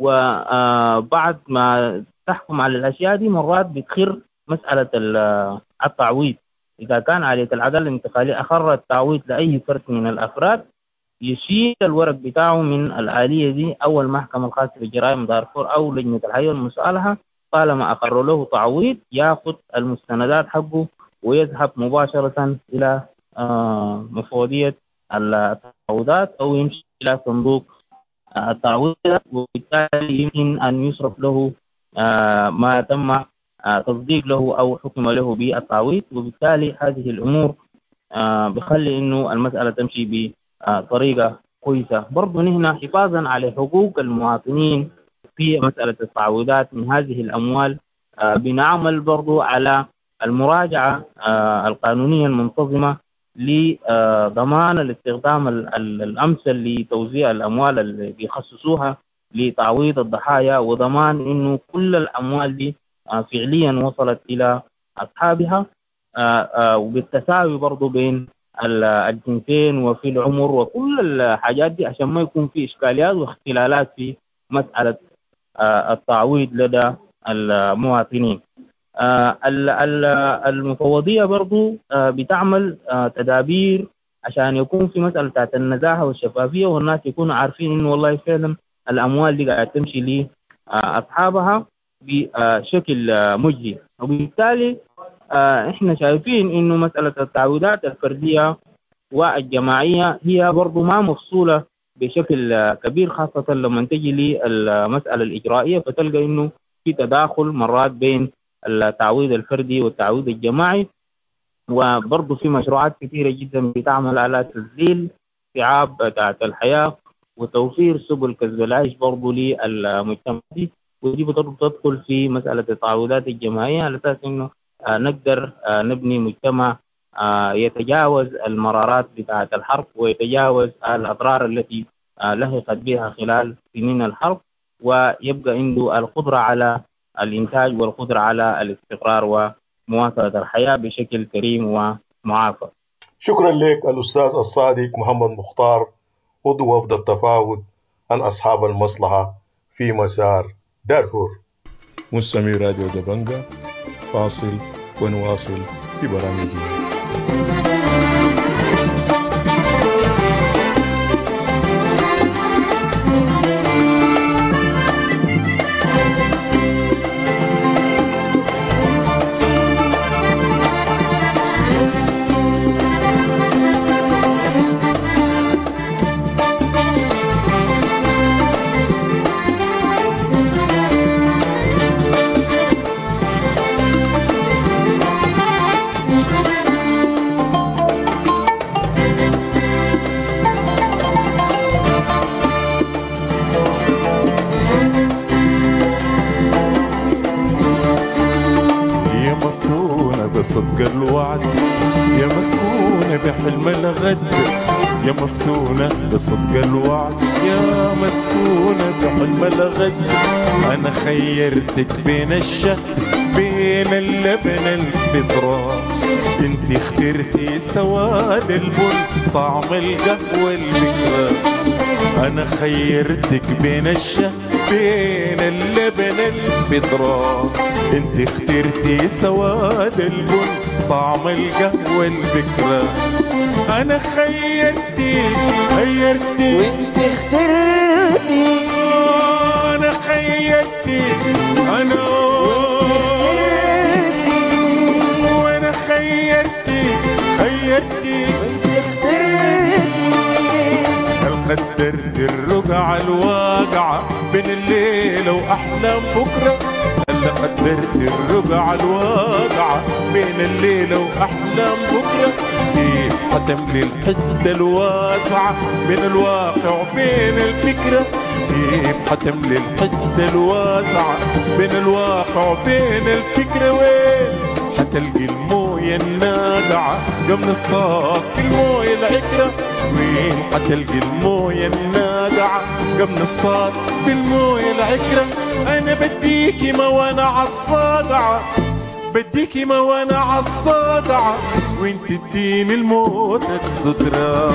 وبعد ما تحكم على الأشياء دي مرات بتخر مسألة التعويض. إذا كان آلية العدالة الانتقالية أخرت تعويض لأي فرد من الأفراد يشيل الورق بتاعه من الآلية دي أو المحكمة الخاصة بجرائم دارفور أو لجنة الحقيقة والمصالحة، طالما أقروا له تعويض يأخذ المستندات حقه ويذهب مباشرة إلى مفوضية التعويضات أو يمشي إلى صندوق التعويضات، وبالتالي يمكن أن يصرف له ما تم تصديق له أو حكم له بالتعويض. وبالتالي هذه الأمور بخلي إنه المسألة تمشي بطريقة كويسة. برضو نحن حفاظا على حقوق المواطنين في مسألة التعويضات من هذه الأموال بنعمل برضو على المراجعة القانونية المنتظمة لضمان الاستخدام الأمثل لتوزيع الأموال اللي بيخصصوها لتعويض الضحايا، وضمان إنه كل الأموال دي فعليا وصلت إلى أصحابها وبالتساوي برضو بين الجنسين وفي العمر وكل الحاجات دي عشان ما يكون في إشكاليات واختلالات في مسألة التعويض لدى المواطنين. المفوضية برضو بتعمل تدابير عشان يكون في مسألة بتاعت النزاهة والشفافية، والناس يكونوا عارفين إنه والله فعلا الأموال دي قاعدة تمشي لأصحابها بشكل مجدي. وبالتالي إحنا شايفين إنه مسألة التعويضات الفردية والجماعية هي برضو ما مفصولة بشكل كبير، خاصة لما تجي للمسألة الإجرائية فتلقى إنه في تداخل مرات بين التعويض الفردي والتعويض الجماعي. وبرضو في مشروعات كثيرة جدا بتعمل على تسهيل صعاب بتاعت الحياة وتوفير سبل كسب العيش برضو للمجتمع دي، ودي برضو تدخل في مسألة التعويضات الجماعية على أساس إنه نقدر نبني مجتمع يتجاوز المرارات بتاعت الحرب ويتجاوز الأضرار التي لحقت بها خلال سنين الحرب، ويبقى عنده القدرة على الإنتاج والقدرة على الاستقرار ومواصلة الحياة بشكل كريم ومعافى. شكرا لك الأستاذ الصادق محمد مختار، عضو وفد التفاوض عن أصحاب المصلحة في مسار دارفور. مستمعي راديو دبنجة، فاصل ونواصل في برامجنا. صدق الوعد يا مسكونة بحلم الغد، يا مفتونة بصدق الوعد يا مسكونة بحلم الغد. أنا خيرتك بين الشهد بين اللبن الفطرة، انت اخترتي سواد البن طعم القهوة البكرة. أنا خيرتك بين الشهد بين اللبن الفطرة، انت اخترتي سواد البن طعم القهوة البكرة. انا خيرتي خيرتي وانت اخترتي، انا خيرتي انا وانا خيرتي خيرتي وانت اخترتي. هل قدرت الرقعة الواقعة بين الليل واحلام بكره؟ هل قدرت الرقعة الواقعة بين الليل واحلام بكره؟ كيف حتملي الحدة الواسعة بين الواقع وبين الفكرة؟ كيف حتملي الحدة الواسعة بين الواقع وبين الفكرة؟ وين حتلقي الموية الناقعة قبل نصطاد في الموية العكرة؟ وين حتلقي الموية الناقعة قبل نصطاد في الموية العكرة؟ أنا بديكي ما وانا عالصاقعة، بديكي ما وانا عالصاقعة، وانت تديني الموت السترة.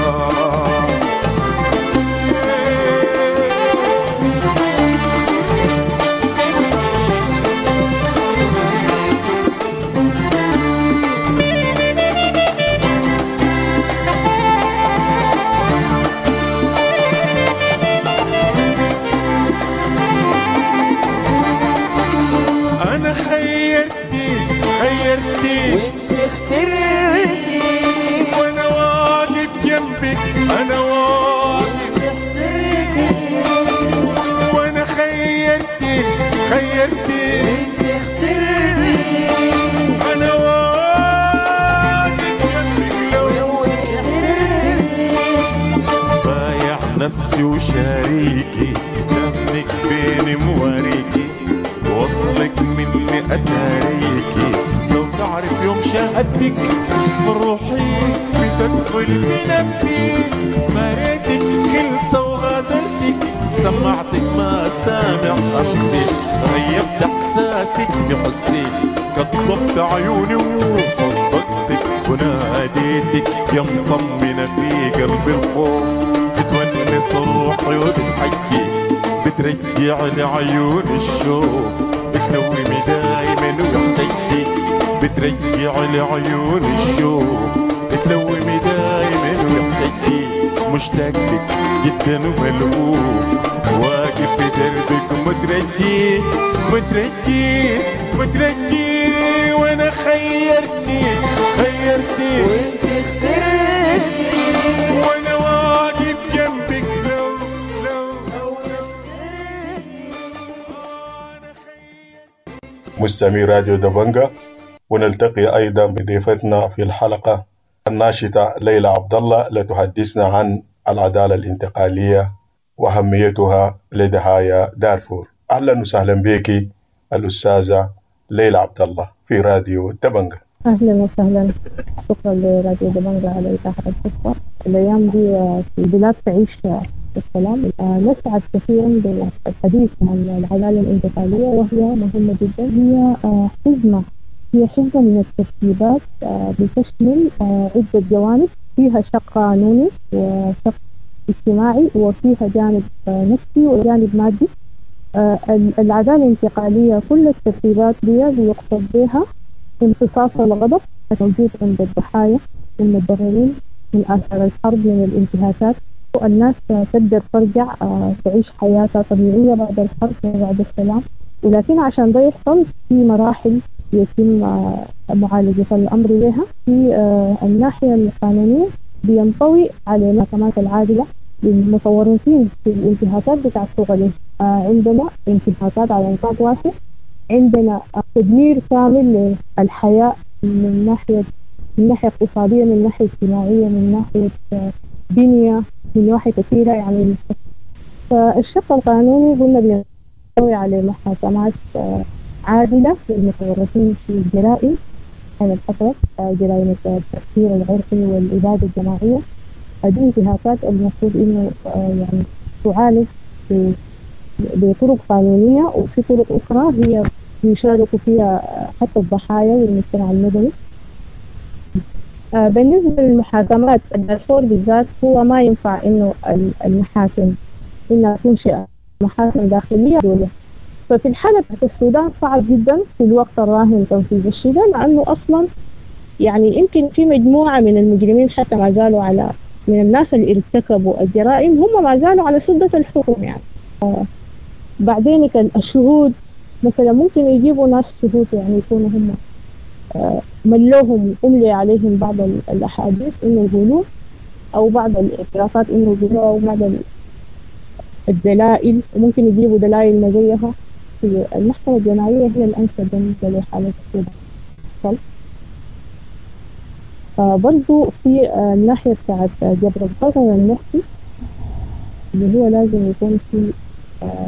خيرتي وانت اخترتي، وانا واقف جنبك انا واقف اخترتي. وانا خيرتي خيرتي وانت اخترتي، انا واقف جنبك لو اخترتي. بايع نفسي وشاريكي دفنك بين مواريكي، وصلك مني أتاريكي. لو تعرف يوم شاهدتك روحي بتدخل في نفسي، مريتك خلصة وغازلتك سمعتك ما سامع أمسي، غيبت إحساسك في حسي، كطبت عيوني وصدقتك وناديتك يا مطمنة في قلب الخوف، بتونس روحي وبتحكي بترجع لعيون الشوف، بتلومي دايما ويحتجي بترجع لعيون الشوف، بتلومي دايما وبتحكي مشتاق لك جدا وملهوف، واقف في دربك مترجي مترجي مترجي، وانا خيرتني خيرتني وانت اخترتي، وانا واقف جنبك لو لو لو مستمعي راديو دبنجة، ونلتقي أيضا بضيفتنا في الحلقة الناشطة ليلى عبد الله لتحدثنا عن العدالة الانتقالية وأهميتها لضحايا دارفور. أهلا وسهلا بك الأستاذة ليلى عبد الله في راديو دبنجة. أهلا وسهلا، شكرا لراديو دبنجة على إتاحة الفرصة. الأيام دي في البلاد تعيش السلام، نسعد كثيرا بالحديث عن العدالة الانتقالية، وهي مهمة جدا. هي حزمة هي حزمة من الترتيبات بتشمل عدة جوانب، فيها شق قانوني وشق اجتماعي، وفيها جانب نفسي وجانب مادي. العدالة الانتقالية كل الترتيبات دي بيقصد بها امتصاص الغضب الموجود عند الضحايا والمتضررين من آثار الحرب، من الانتهاكات، والناس تقدر ترجع تعيش حياتها طبيعية بعد الحرب وبعد السلام. ولكن عشان ده يحصل في مراحل يتم معالجة الأمر بها. في الناحية القانونية بينطوي على المحكمات العادلة للمتورطين في الانتهاكات بتاع الشغل. عندنا انتهاكات على نطاق واسع، عندنا تدمير كامل للحياة من ناحية من ناحية اقتصادية، من ناحية اجتماعية، من ناحية بنية، من ناحية كثيرة. يعني فالشق القانوني قلنا بينطوي على محاكمات عادلة للمتورطين في الجرائم حين حصلت جرائم التأثير العرقي والإبادة الجماعية. هذه انتهاكات المفروض إنه يعني تعالج بطرق قانونية، وفي طرق أخرى هي يشاركوا فيها حتى الضحايا والمجتمع المدني. بالنسبة للمحاكمات الدارفور بالذات، هو ما ينفع إنه المحاكم إنها تنشئ محاكم داخلية دولة. ففي الحالة بتاعت السودان صعب جدا في الوقت الراهن تنفيذ الشيء ده، لأنه أصلا يعني يمكن في مجموعة من المجرمين حتى ما زالوا على من الناس اللي ارتكبوا الجرائم هم ما زالوا على سدة الحكم. يعني آه بعدين الشهود مثلا ممكن يجيبوا ناس شهود يعني يكونوا هم آه ملوهم أملي عليهم بعض الأحاديث إنه يقولوا، أو بعض الاعترافات إنه يقولوا، أو بعض الدلائل، وممكن يجيبوا دلائل مزيفة. في المحكمة الجنائية هي الأنسب بالنسبة لحالة السودان. آه برضو في آه الناحية بتاعت جبر الضرر النفسي، اللي هو لازم يكون في آه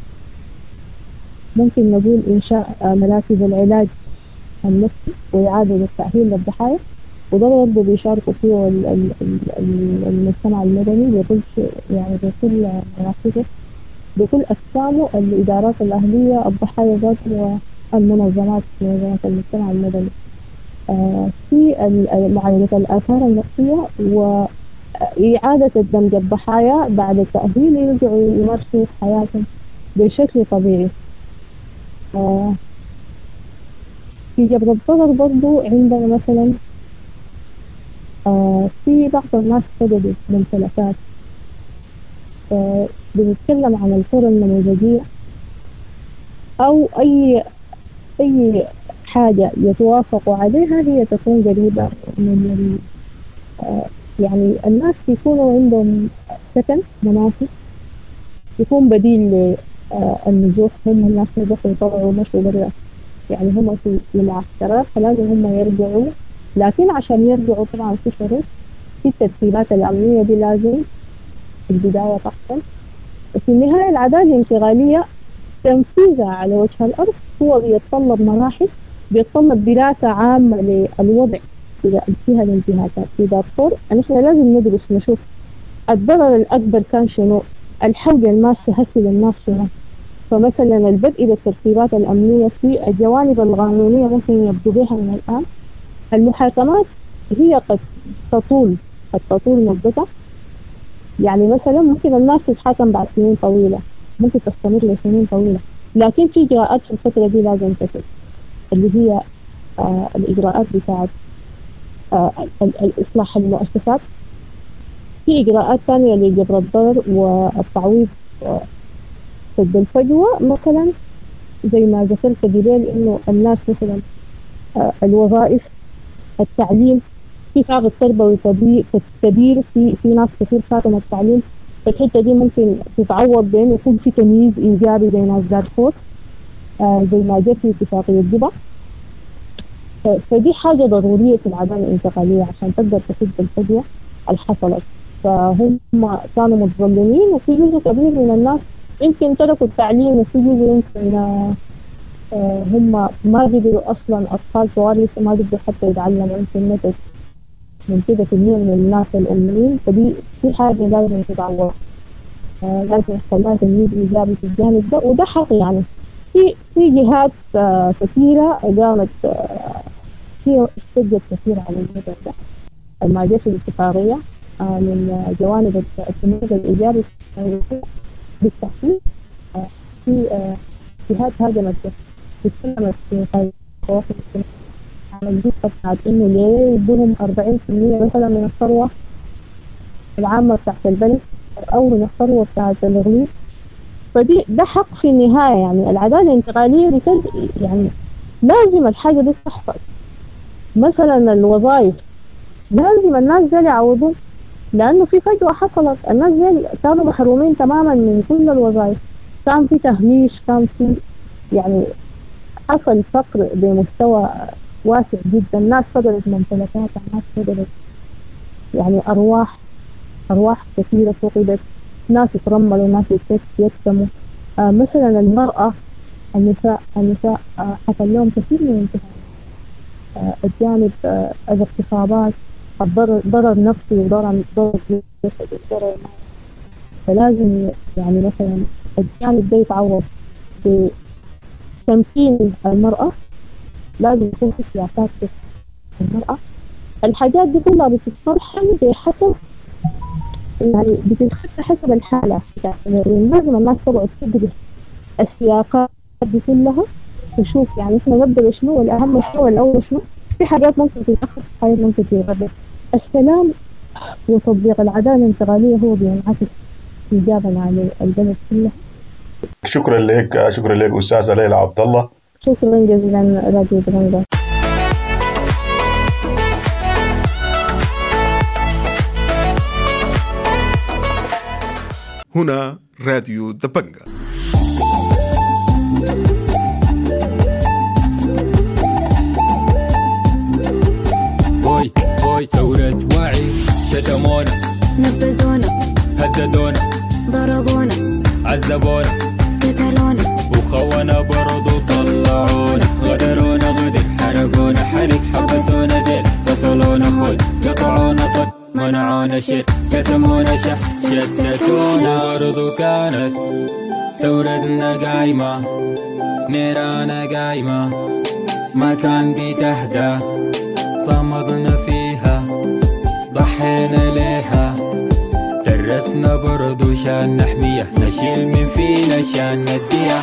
ممكن نقول إنشاء آه مراكز العلاج النفسي وإعادة التأهيل للضحايا، وده برضو بيشاركوا فيه المجتمع المدني بكل يعني بكل مراكزه بكل أقسامه، الإدارات الأهلية، الضحايا ذاتها، والمنظمات منظمات المجتمع المدني. آه في معالجة الآثار النفسية وإعادة الدمج الضحايا بعد التأهيل يرجعوا يمارسوا حياتهم بشكل طبيعي. آه في جبر الضرر برضو عندنا مثلا آه في بعض الناس فقدوا ممتلكات. آه بنتكلم عن القرى النموذجية أو أي أي حاجة يتوافقوا عليها هي تكون قريبة من آه يعني الناس يكونوا عندهم سكن مناسب يكون بديل للنزوح. هم الناس نزحوا يطلعوا مشوا برا، يعني هم في المعسكرات فلازم هم يرجعوا، لكن عشان يرجعوا طبعا في شروط، في الترتيبات الأمنية دي لازم في البداية تحصل. وفي النهاية العدالة الانتقالية تنفيذها على وجه الأرض هو بيتطلب مراحل، بيتطلب دراسة عامة للوضع فيها الانتهاكات في دارفور. نحن لازم ندرس نشوف الضرر الأكبر كان شنو، الحوجة الماسة هسه للناس شنو. فمثلا البدء بالترتيبات الأمنية في الجوانب القانونية ممكن يبدو بها من الآن. المحاكمات هي قد تطول قد تطول مدتها، يعني مثلا ممكن الناس تتحاكم بعد سنين طويلة، ممكن تستمر لسنين طويلة، لكن في إجراءات في الفترة دي لازم تتم، اللي هي آه الإجراءات بتاعت آه الإصلاح المؤسسات. في إجراءات ثانية لجبر الضرر والتعويض آه ضد الفجوة، مثلا زي ما ذكرت قبل إنه الناس مثلا آه الوظائف، التعليم، في فارق تربوي كبير، في في ناس كثير فاتهم التعليم، فالحتة دي ممكن تتعوض بين يكون في تمييز إيجابي بين ناس دارفور آه زي ما جاء في اتفاقية جوبا. آه فدي حاجة ضرورية في العدالة الانتقالية عشان تقدر تسد الفجوة اللي حصلت. فهم كانوا متظلمين، وفي جزء كبير من الناس يمكن تركوا التعليم، وفي جزء يمكن آه آه هم ما قدروا أصلا، أطفال صغار لسه ما قدروا حتى يتعلموا، يمكن نتج من كده كمية من الناس الأميين. فدي في حاجة لازم تتعوض، آه لازم يحصل لها تمييز إيجابي في الجانب ده، وده حق يعني. في في جهات آه كثيرة قامت آه في استجد كثير على الموضوع ده ما جاء في الاتفاقية آه من جوانب التمييز الإيجابي بالتحديد. آه في آه جهات هاجمت تتكلمت في قوافل عن القصة بتاعت إنه ليه يدوهم أربعين بالمية مثلا من الثروة العامة بتاعت البلد أو من الثروة بتاعت الإغليل. فدي ده حق في النهاية يعني. العدالة الانتقالية بتد يعني لازم الحاجة دي تحصل. مثلا الوظائف لازم الناس دي يعوضون، لأنه في فجوة حصلت، الناس دي كانوا محرومين تماما من كل الوظائف، كان في تهميش، كان في يعني حصل فقر بمستوى واسع جدا، ناس فقدت ممتلكاتها، ناس فقدت يعني أرواح أرواح كثيرة فقدت، ناس يترملوا، ناس يكتموا. آه مثلا المرأة، النساء النساء آه حصل لهم كثير من الانتهاك، آه الجانب آه الاغتصابات، الضرر ضرر نفسي وضرر ضرر جسدي وضرر مالي. فلازم يعني مثلا الجانب ده يتعوض بتمكين المرأة، لازم يكون في سياسات المرأة. الحاجات دي كلها بتتصلحن بحسب يعني بتتخطى حسب الحالة يعني. لازم الناس تقعد تدرس السياقات دي كلها تشوف يعني احنا نبدأ شنو والأهم شنو والأول شنو. في حاجات ممكن تتأخر، في حاجات ممكن تتغير. السلام وتطبيق العدالة الانتقالية هو بينعكس إيجابا على البلد كلها. شكرا لك شكرا لك أستاذة ليلى عبد الله. شكرا جزيلا راديو دبنجة. هنا راديو دبنجة. بوي بوي ثورة وعي، شتمونا نبذونا هددونا ضربونا عذبونا قتلونا وخونا برضو طلعونا، غدرونا غدر حرقونا حرق، حبسونا ديل فصلونا خد، قطعونا طد منعونا شيل، قسمونا شح شتتونا. برضو كانت ثورتنا قايمة، نيرانا قايمة، ما كان بتهدى، صمدنا فيها ضحينا ليها، درسنا برضو شان نحميها، نشيل من فينا شان نديها.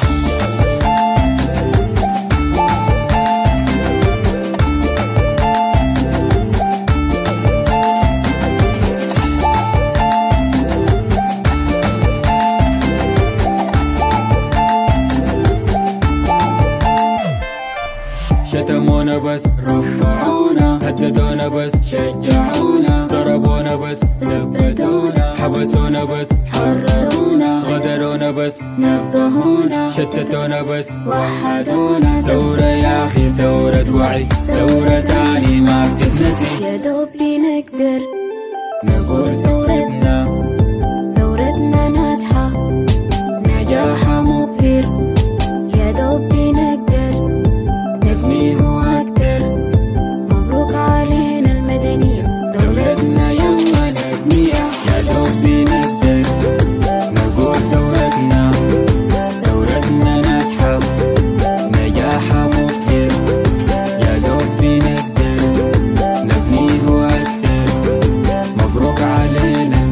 شتمونا بس رفعونا، هددونا بس شجعونا، ضربونا بس ثبتونا، حبسونا بس حررونا، غدرونا بس نبهونا، شتتونا بس وحدونا. ثورة يا أخي ثورة وعي، ثورة تاني ما بتتنسي، يا دوبي نقدر نقول ثورتنا ثورتنا ناجحة نجاحها مبهر، يا دوبي نقدر نبنيه أكتر. مبروك علينا المدنية، ثورتنا يلا نبنيها، يا دوبي نقدر نقول ثورتنا ثورتنا ناجحة نجاحها مبهر، يا دوبي نقدر نبنيه أكتر. مبروك علينا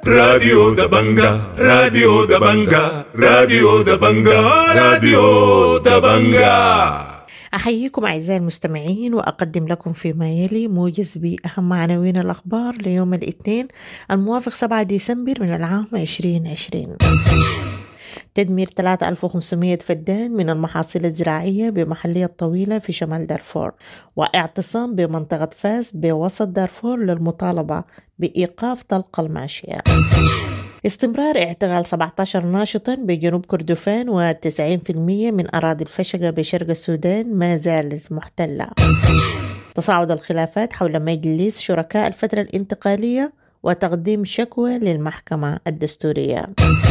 راديو دبنجا راديو دبنجا راديو دبنجا راديو دبنجا. أحييكم أعزائي المستمعين وأقدم لكم فيما يلي موجز بأهم عناوين الأخبار ليوم الاثنين الموافق سبعة ديسمبر من العام عشرين عشرين. تدمير ثلاثة آلاف وخمسمائة فدان من المحاصيل الزراعية بمحلية طويلة في شمال دارفور، واعتصام بمنطقة فاس بوسط دارفور للمطالبة بإيقاف طلق الماشية. استمرار اعتقال سبعة عشر ناشطا بجنوب كردفان وتسعين بالمئة من أراضي الفشقة بشرق السودان ما زالت محتلة. تصاعد الخلافات حول مجلس شركاء الفترة الانتقالية وتقديم شكوى للمحكمة الدستورية.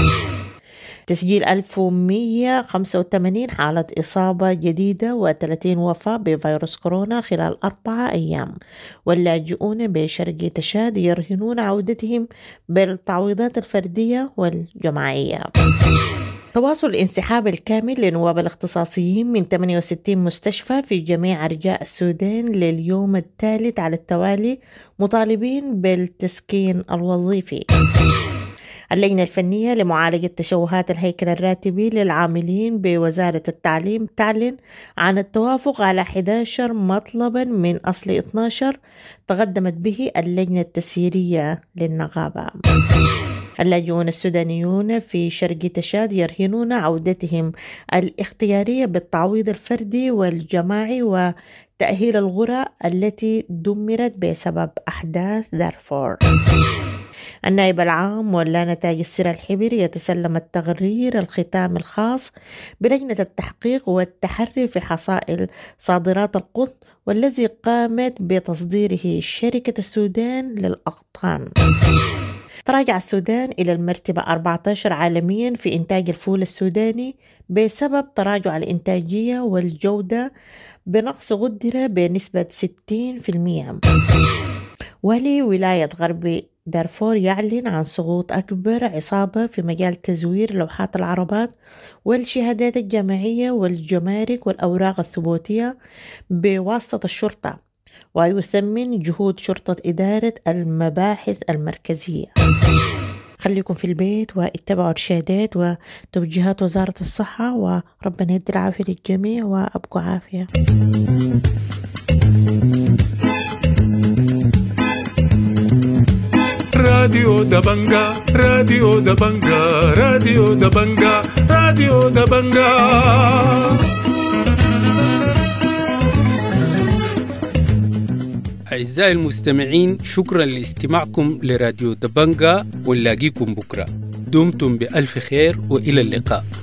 تسجيل ألف ومئة وخمسة وثمانين حالة إصابة جديدة وثلاثين وفاة بفيروس كورونا خلال أربعة أيام، واللاجئون بشرق تشاد يرهنون عودتهم بالتعويضات الفردية والجماعية. تواصل الانسحاب الكامل لنواب الاختصاصيين من ثمانية وستين مستشفى في جميع أرجاء السودان لليوم الثالث على التوالي مطالبين بالتسكين الوظيفي. اللجنة الفنية لمعالجة تشوهات الهيكل الراتبي للعاملين بوزارة التعليم تعلن عن التوافق على أحد عشر مطلبا من أصل اثني عشر تقدمت به اللجنة التسييرية للنقابة. اللاجئون السودانيون في شرق تشاد يرهنون عودتهم الاختيارية بالتعويض الفردي والجماعي وتأهيل الغرى التي دمرت بسبب أحداث دارفور. النائب العام ولانا تاج السر الحبر يتسلم التقرير الختام الخاص بلجنة التحقيق والتحري في حصائل صادرات القطن والذي قامت بتصديره شركة السودان للأقطان. تراجع السودان إلى المرتبة أربعة عشر عالميا في إنتاج الفول السوداني بسبب تراجع الإنتاجية والجودة بنقص قدر بنسبة ستين بالمئة. ولي ولاية غرب دارفور يعلن عن سقوط أكبر عصابة في مجال تزوير لوحات العربات والشهادات الجامعية والجمارك والأوراق الثبوتية بواسطة الشرطة، ويثمن جهود شرطة إدارة المباحث المركزية. خليكم في البيت واتبعوا إرشادات وتوجيهات وزارة الصحة، وربنا يدي العافية للجميع وأبقوا عافية. راديو دبنجا راديو دبنجا راديو دبنجا راديو دبنجا. أعزائي المستمعين، شكرا لاستماعكم لراديو دبنجا، ونلاقيكم بكرة. دمتم بألف خير وإلى اللقاء.